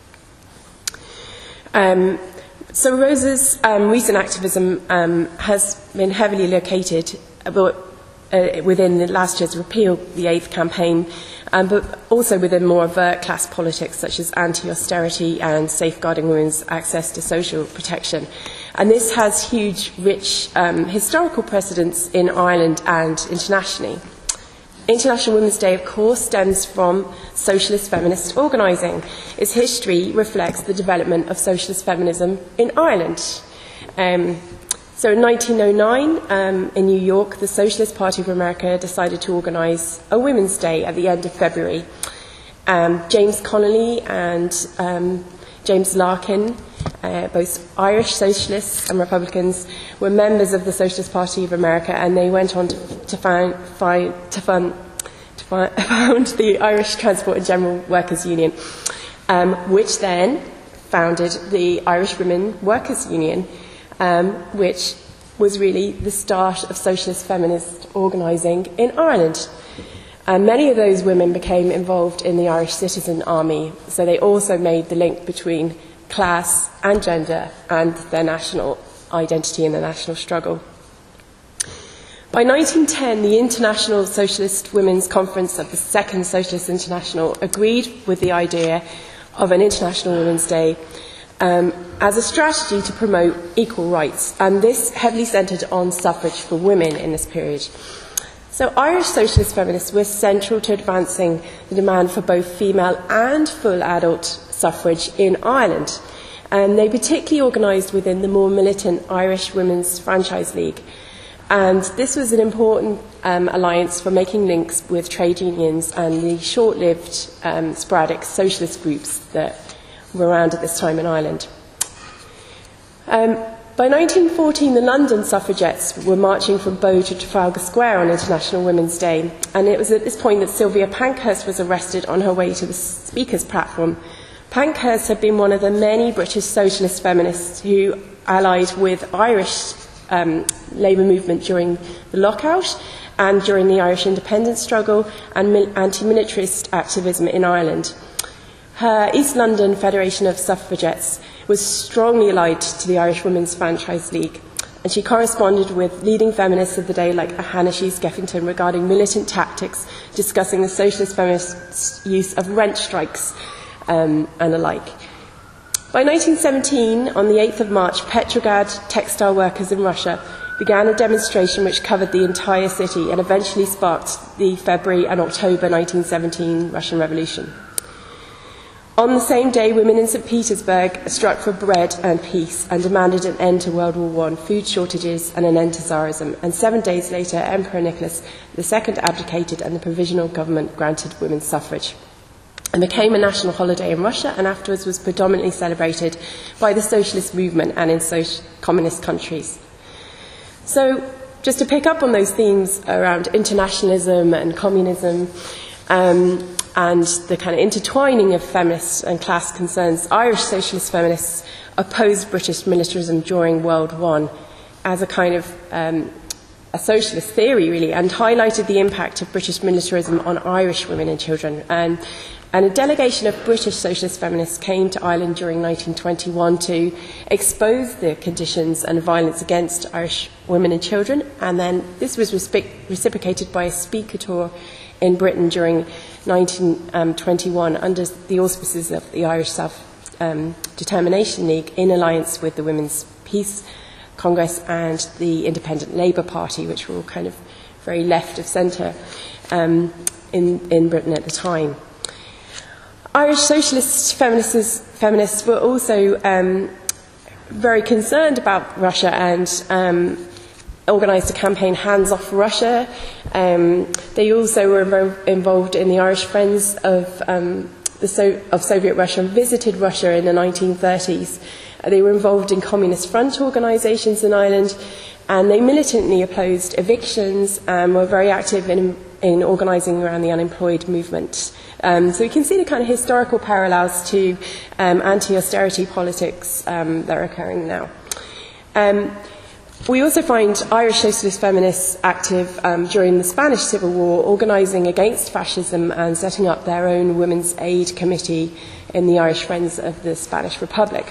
Um, so Rosa's um, recent activism um, has been heavily located about, uh, within the last year's repeal, the eighth campaign, um, but also within more overt class politics such as anti-austerity and safeguarding women's access to social protection. And this has huge, rich um, historical precedents in Ireland and internationally. International Women's Day, of course, stems from socialist feminist organising. Its history reflects the development of socialist feminism in Ireland. Um, so in nineteen oh nine, um, in New York, the Socialist Party of America decided to organise a Women's Day at the end of February. Um, James Connolly and um, James Larkin, Uh, both Irish socialists and Republicans, were members of the Socialist Party of America, and they went on to, to, find, find, to, fund, to find, found the Irish Transport and General Workers' Union, um, which then founded the Irish Women Workers' Union, um, which was really the start of socialist feminist organising in Ireland. And many of those women became involved in the Irish Citizen Army, so they also made the link between class and gender and their national identity and their national struggle. By nineteen ten, the International Socialist Women's Conference of the Second Socialist International agreed with the idea of an International Women's Day um, as a strategy to promote equal rights, and this heavily centred on suffrage for women in this period. So Irish socialist feminists were central to advancing the demand for both female and full adult suffrage in Ireland, and they particularly organised within the more militant Irish Women's Franchise League. And this was an important um, alliance for making links with trade unions and the short-lived um, sporadic socialist groups that were around at this time in Ireland. Um, by nineteen fourteen, the London suffragettes were marching from Bow to Trafalgar Square on International Women's Day, and it was at this point that Sylvia Pankhurst was arrested on her way to the Speaker's platform. Pankhurst had been one of the many British socialist feminists who allied with Irish um, labour movement during the lockout and during the Irish independence struggle and anti-militarist activism in Ireland. Her East London Federation of Suffragettes was strongly allied to the Irish Women's Franchise League, and she corresponded with leading feminists of the day like Hannah Shees Geffington regarding militant tactics, discussing the socialist feminists' use of rent strikes um, and the like. By nineteen seventeen, on the eighth of March, Petrograd textile workers in Russia began a demonstration which covered the entire city and eventually sparked the February and October nineteen seventeen Russian Revolution. On the same day, women in Saint Petersburg struck for bread and peace and demanded an end to World War One, food shortages and an end to Tsarism. And seven days later, Emperor Nicholas the Second abdicated and the provisional government granted women's suffrage. It became a national holiday in Russia and afterwards was predominantly celebrated by the socialist movement and in social communist countries. So, just to pick up on those themes around internationalism and communism, um, and the kind of intertwining of feminist and class concerns, Irish socialist feminists opposed British militarism during World War One as a kind of um, a socialist theory, really, and highlighted the impact of British militarism on Irish women and children. And, and a delegation of British socialist feminists came to Ireland during nineteen twenty-one to expose the conditions and violence against Irish women and children, and then this was reciprocated by a speaker tour in Britain during nineteen twenty-one under the auspices of the Irish Self-Determination League in alliance with the Women's Peace Congress and the Independent Labour Party, which were all kind of very left of centre um, in, in Britain at the time. Irish socialist feminists, feminists were also um, very concerned about Russia and um, organised a campaign, Hands Off Russia. Um, they also were involved in the Irish Friends of, um, the so- of Soviet Russia and visited Russia in the nineteen thirties. Uh, they were involved in Communist Front organisations in Ireland, and they militantly opposed evictions and were very active in, in organising around the unemployed movement. Um, so you can see the kind of historical parallels to um, anti-austerity politics um, that are occurring now. Um, We also find Irish socialist feminists active um, during the Spanish Civil War, organising against fascism and setting up their own Women's Aid Committee in the Irish Friends of the Spanish Republic.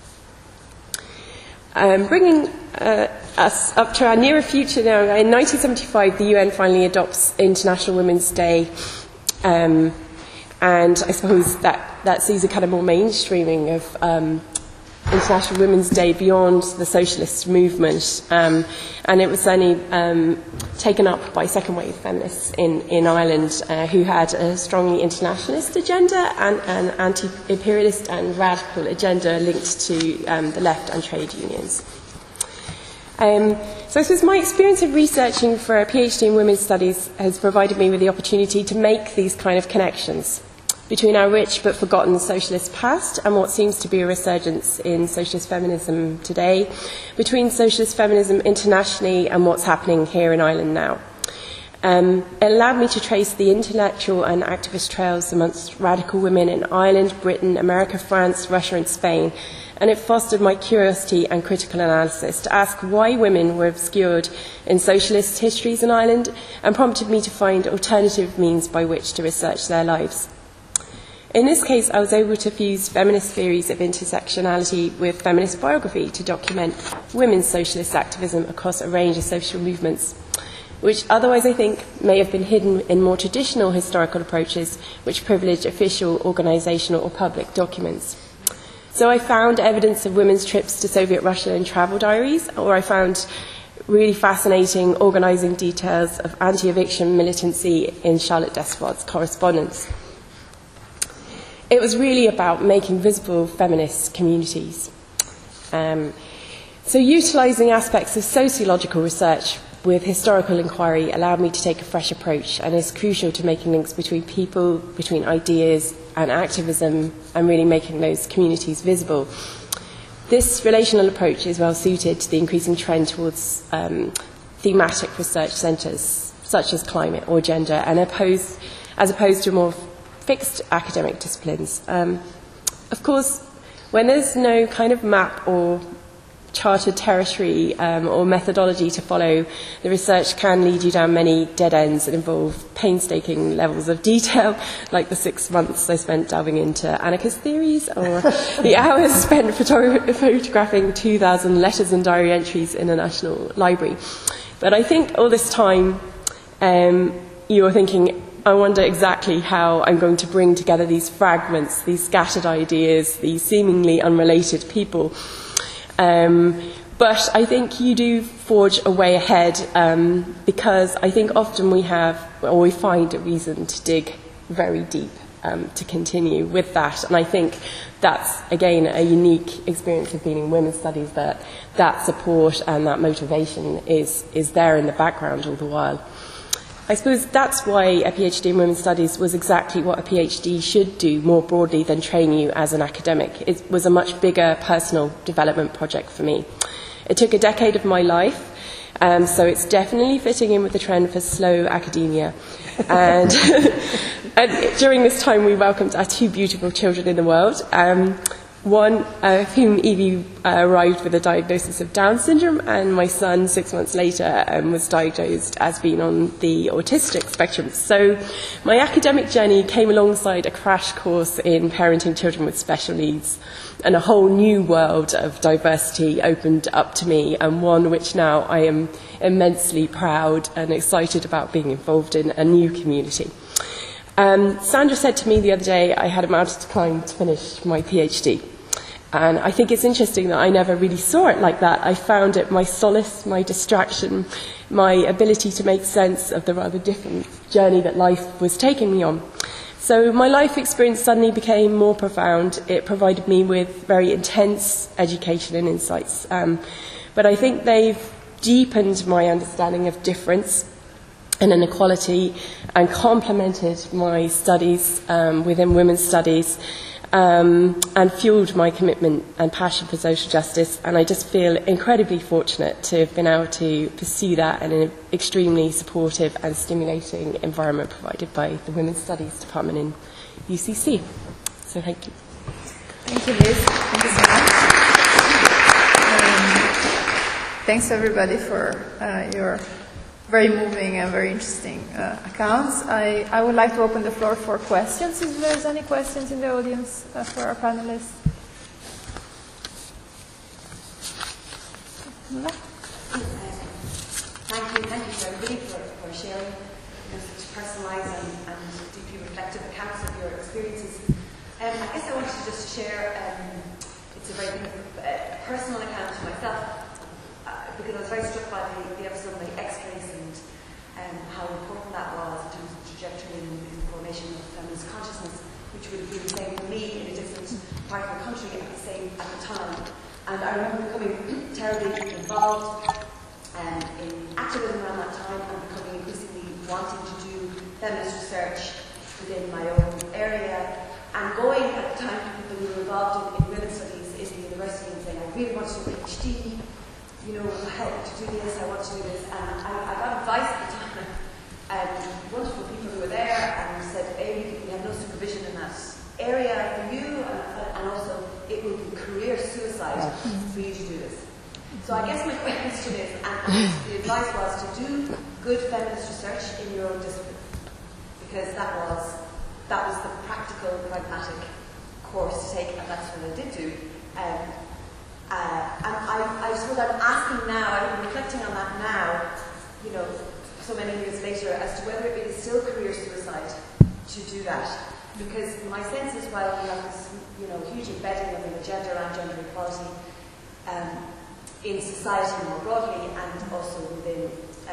Um, bringing uh, us up to our nearer future now, in nineteen seventy-five the U N finally adopts International Women's Day, um, and I suppose that, that sees a kind of more mainstreaming of um, International Women's Day beyond the socialist movement, um, and it was certainly um, taken up by second wave feminists in, in Ireland uh, who had a strongly internationalist agenda and an anti-imperialist and radical agenda linked to um, the left and trade unions. Um, so I suppose my experience of researching for a PhD in women's studies has provided me with the opportunity to make these kind of connections between our rich but forgotten socialist past and what seems to be a resurgence in socialist feminism today, between socialist feminism internationally and what's happening here in Ireland now. Um, it allowed me to trace the intellectual and activist trails amongst radical women in Ireland, Britain, America, France, Russia and Spain, and it fostered my curiosity and critical analysis to ask why women were obscured in socialist histories in Ireland, and prompted me to find alternative means by which to research their lives. In this case, I was able to fuse feminist theories of intersectionality with feminist biography to document women's socialist activism across a range of social movements, which otherwise I think may have been hidden in more traditional historical approaches which privilege official, organisational or public documents. So I found evidence of women's trips to Soviet Russia in travel diaries, or I found really fascinating organising details of anti-eviction militancy in Charlotte Despard's correspondence. It was really about making visible feminist communities. Um, so utilising aspects of sociological research with historical inquiry allowed me to take a fresh approach, and is crucial to making links between people, between ideas and activism, and really making those communities visible. This relational approach is well suited to the increasing trend towards um, thematic research centres, such as climate or gender, and opposed, as opposed to more fixed academic disciplines. Um, of course, when there's no kind of map or charted territory um, or methodology to follow, the research can lead you down many dead ends that involve painstaking levels of detail, like the six months I spent delving into anarchist theories, or the hours spent photo- photographing two thousand letters and diary entries in a national library. But I think all this time um, you're thinking, I wonder exactly how I'm going to bring together these fragments, these scattered ideas, these seemingly unrelated people. Um, but I think you do forge a way ahead, um, because I think often we have, or we find a reason to dig very deep um, to continue with that. And I think that's, again, a unique experience of being in women's studies, that that support and that motivation is, is there in the background all the while. I suppose that's why a PhD in women's studies was exactly what a PhD should do more broadly than train you as an academic. It was a much bigger personal development project for me. It took a decade of my life, um, so it's definitely fitting in with the trend for slow academia. And, and during this time we welcomed our two beautiful children in the world. Um, One uh, of whom Evie uh, arrived with a diagnosis of Down syndrome, and my son, six months later, um, was diagnosed as being on the autistic spectrum. So my academic journey came alongside a crash course in parenting children with special needs, and a whole new world of diversity opened up to me, and one which now I am immensely proud and excited about being involved in a new community. Um, Sandra said to me the other day I had a mountain to climb to finish my PhD. And I think it's interesting that I never really saw it like that. I found it my solace, my distraction, my ability to make sense of the rather different journey that life was taking me on. So my life experience suddenly became more profound. It provided me with very intense education and insights. Um, but I think they've deepened my understanding of difference and inequality and complemented my studies um, within women's studies. Um, and fueled my commitment and passion for social justice, and I just feel incredibly fortunate to have been able to pursue that in an extremely supportive and stimulating environment provided by the Women's Studies Department in U C C. So thank you. Thank you, Liz. Thank you so much. Um, thanks everybody for uh, your very moving and very interesting uh, accounts. I, I would like to open the floor for questions, if there's any questions in the audience uh, for our panelists. No? Thank you, thank you everybody for, for sharing you know, such personalised and, and deeply reflective accounts of your experiences. Um, I guess I wanted to just share, um, it's a very uh, personal account to myself, uh, because I was very struck by the, the episode of my X-Case and um, how important that was in terms of trajectory and the formation of feminist consciousness, which would have been the same for me in a different part of the country at the same at the time. And I remember becoming terribly involved um, in activism around that time and becoming increasingly wanting to do feminist research within my own area, and going at the time to people who were involved in, in women's studies in the university and saying, I really want to do a PhD, you know, help to do this, I want to do this. And I, I got advice at the time, and wonderful people who were there and said, A, we have no supervision in that area for you, and, and also it will be career suicide for you to do this. So I guess my question is, and, and the advice was to do good feminist research in your own discipline, because that was that was the practical, pragmatic course to take, and that's what I did do. Um, uh, and I, I suppose I'm asking now, I'm reflecting on that now, you know, so many years later, as to whether it is still career suicide to do that. Because my sense is, while we have this, you know, huge embedding of an agenda around gender equality um, in society more broadly, and also within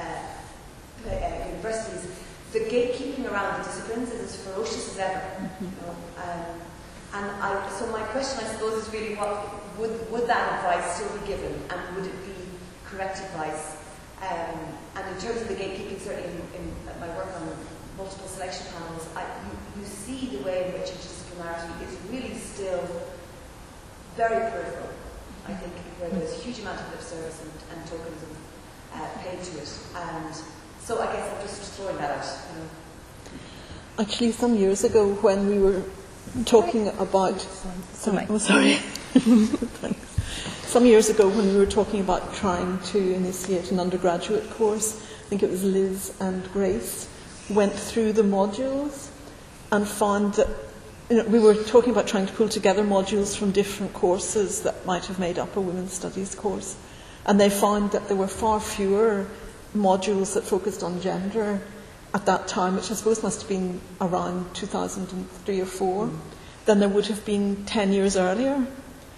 uh, uh, universities, the gatekeeping around the disciplines is as ferocious as ever. Mm-hmm. You know? um, and I, so my question, I suppose, is really, what would would that advice still be given, and would it be correct advice? Um, and in terms of the gatekeeping, certainly in, in my work on multiple selection panels, I, you, you see the way in which interdisciplinarity is really still very peripheral. I think where there's a huge amount of lip service and, and tokenism uh, paid to it. And so I guess I'm just throwing that out. You know. Actually, some years ago when we were talking about... Sorry, oh, sorry. Thanks. Some years ago when we were talking about trying to initiate an undergraduate course, I think it was Liz and Grace, went through the modules and found that, you know, we were talking about trying to pull together modules from different courses that might have made up a women's studies course. And they found that there were far fewer modules that focused on gender at that time, which I suppose must have been around two thousand three or four, mm. than there would have been ten years earlier.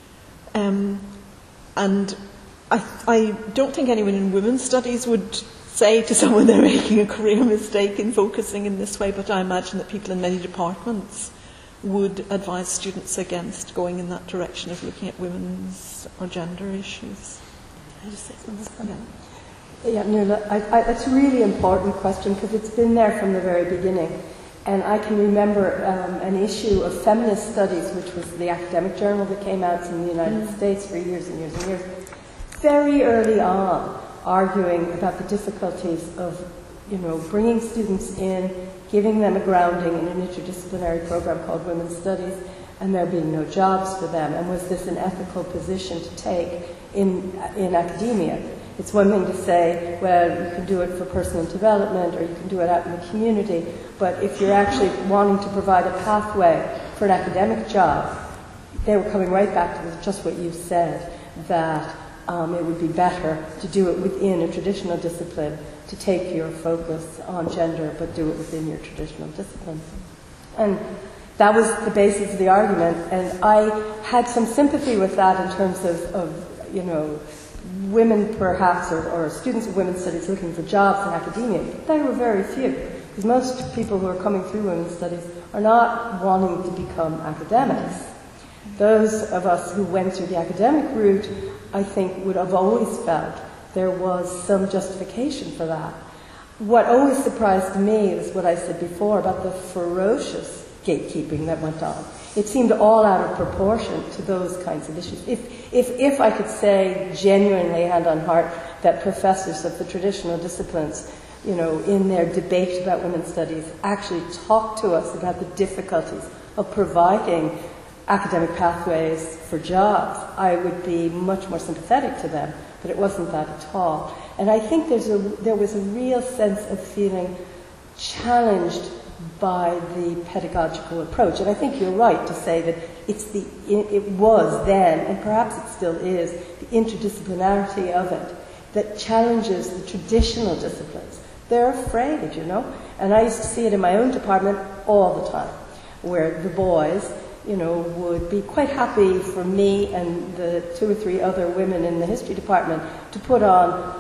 Um, and I, I don't think anyone in women's studies would say to someone they're making a career mistake in focusing in this way, but I imagine that people in many departments would advise students against going in that direction of looking at women's or gender issues. Can I just say something? Yeah, yeah Nuala, I, I, that's a really important question, because it's been there from the very beginning. And I can remember um, an issue of Feminist Studies, which was the academic journal that came out in the United mm. States for years and years and years, very early on, arguing about the difficulties of, you know, bringing students in, giving them a grounding in an interdisciplinary program called Women's Studies, and there being no jobs for them. And was this an ethical position to take in in academia? It's one thing to say, well, you can do it for personal development, or you can do it out in the community, but if you're actually wanting to provide a pathway for an academic job, they were coming right back to just what you said, that um, it would be better to do it within a traditional discipline, to take your focus on gender, but do it within your traditional discipline. And that was the basis of the argument, and I had some sympathy with that in terms of, of you know, women perhaps, or, or students of women's studies looking for jobs in academia. They were very few, because most people who are coming through women's studies are not wanting to become academics. Those of us who went through the academic route, I think, would have always felt there was some justification for that. What always surprised me is what I said before about the ferocious gatekeeping that went on. It seemed all out of proportion to those kinds of issues. If, if, if I could say genuinely, hand on heart, that professors of the traditional disciplines, you know, in their debate about women's studies, actually talked to us about the difficulties of providing academic pathways for jobs, I would be much more sympathetic to them. But it wasn't that at all. And I think there's a, there was a real sense of feeling challenged by the pedagogical approach. And I think you're right to say that it's the, it was then, and perhaps it still is, the interdisciplinarity of it that challenges the traditional disciplines. They're afraid, you know. And I used to see it in my own department all the time, where the boys, you know, would be quite happy for me and the two or three other women in the history department to put on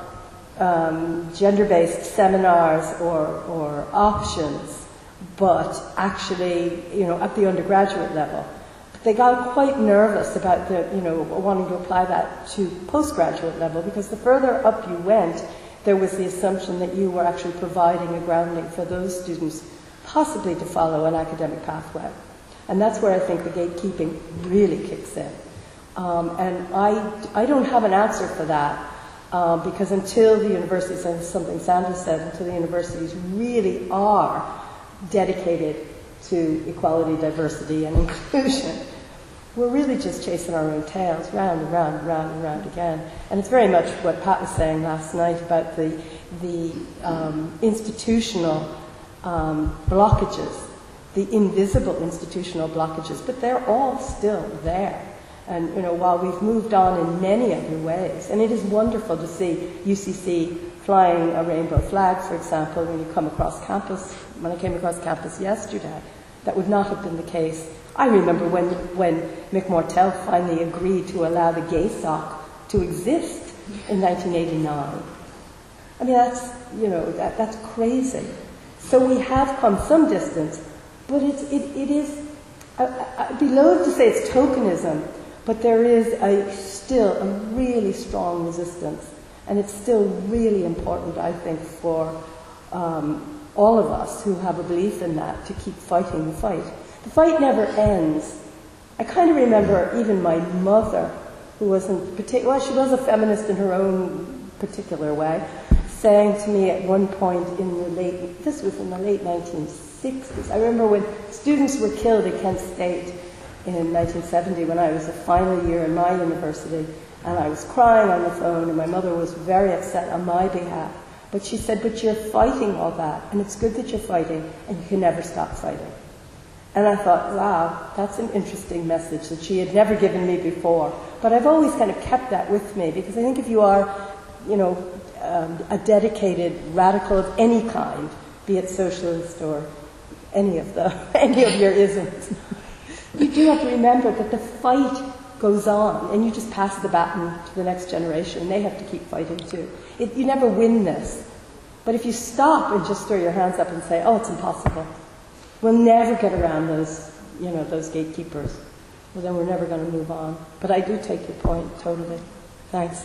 um, gender-based seminars or, or options, but actually, you know, at the undergraduate level. But they got quite nervous about the, you know, wanting to apply that to postgraduate level, because the further up you went, there was the assumption that you were actually providing a grounding for those students possibly to follow an academic pathway. And that's where I think the gatekeeping really kicks in. Um, and I, I don't have an answer for that, uh, because until the universities, and something Sandra said, until the universities really are dedicated to equality, diversity, and inclusion, we're really just chasing our own tails, round and round and round and round again. And it's very much what Pat was saying last night about the, the um, institutional um, blockages, the invisible institutional blockages, but they're all still there. And, you know, while we've moved on in many other ways, and it is wonderful to see U C C flying a rainbow flag, for example, when you come across campus. When I came across campus yesterday, that would not have been the case. I remember when, when Mick Mortel finally agreed to allow the gay sock to exist in nineteen eighty-nine. I mean, that's, you know, that, that's crazy. So we have come some distance, but it's, it, it is, I, I'd be loath to say it's tokenism, but there is a, still a really strong resistance. And it's still really important, I think, for um, all of us who have a belief in that to keep fighting the fight. The fight never ends. I kind of remember even my mother, who wasn't particular, well, she was a feminist in her own particular way, saying to me at one point in the late, this was in the late nineteen sixties. I remember when students were killed at Kent State in nineteen seventy, when I was a final year in my university, and I was crying on the phone, and my mother was very upset on my behalf. But she said, but you're fighting all that, and it's good that you're fighting, and you can never stop fighting. And I thought, wow, that's an interesting message that she had never given me before. But I've always kind of kept that with me, because I think if you are, you know, um, a dedicated radical of any kind, be it socialist or any of the any of your isms, you do have to remember that the fight goes on, and you just pass the baton to the next generation, and they have to keep fighting too. It, you never win this. But if you stop and just throw your hands up and say, oh, it's impossible, we'll never get around those, you know, those gatekeepers, well, then we're never going to move on. But I do take your point, totally. Thanks.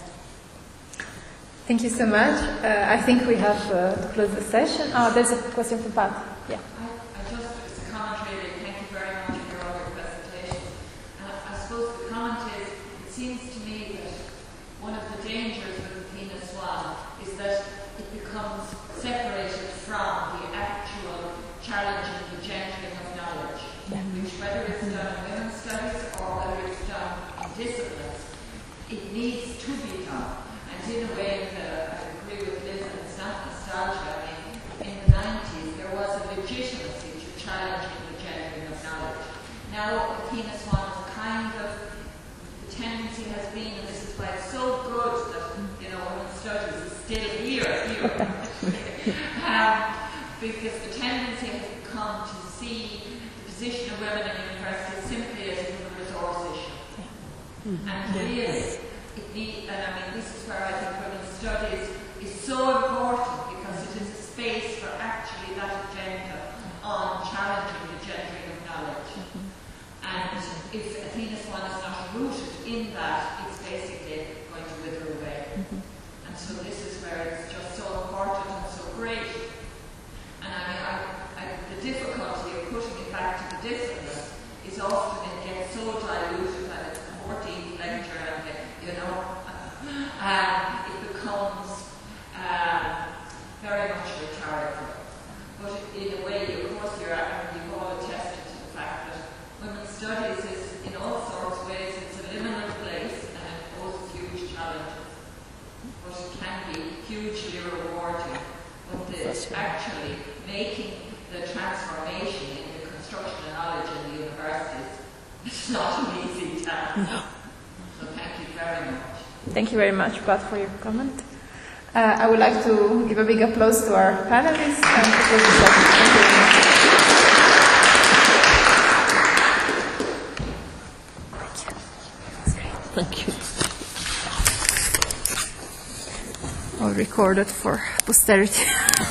Thank you so much. Uh, I think we have uh, to close the session. Oh, there's a question from Pat. Yeah. I, I just, it's a comment really. Thank you very much for all your presentation. And I, I suppose the comment is, it seems to me that one of the dangers with the Penis Swan is that it becomes separated from the actual challenging the gendering of knowledge, yeah. which whether it's done in women's studies or whether it's done in disciplines, it needs to be done. And in a way, the, I agree with Liz, and it's not nostalgia. I mean, in the nineties, there was a legitimacy to challenging the gendering of knowledge. Now, the Penis Swan is kind of, the tendency has been, and this is why it's so good that, you know, women's studies is still here, here. um, because the tendency has become to see the position of women in university simply as a human resource issue. Mm-hmm. And really, it need, and I mean, this is where I think women's studies is so important, because it is a space for actually that agenda on challenging the gendering of knowledge. Mm-hmm. And if Athena Swan is not rooted in that, it's basically going to wither away. Mm-hmm. And so this is where it's just so important and so great. And I mean, I, I, the difficulty of putting it back to the difference is often it gets so diluted that it's the fourteenth lecture and, the, you know, and it becomes um, very much rhetorical. But in a way, of course, you're, you've all attested to the fact that women's studies is, in all sorts of ways, it's a liminal place and it poses huge challenges. But it can be hugely rewarding. But the, actually making the transformation in the construction of knowledge in the universities, it's not an easy task. No. So thank you very much. Thank you very much, Pat, for your comment. Uh, I would like to give a big applause to our panelists and to close the session. Thank you. Thank you. All recorded for posterity.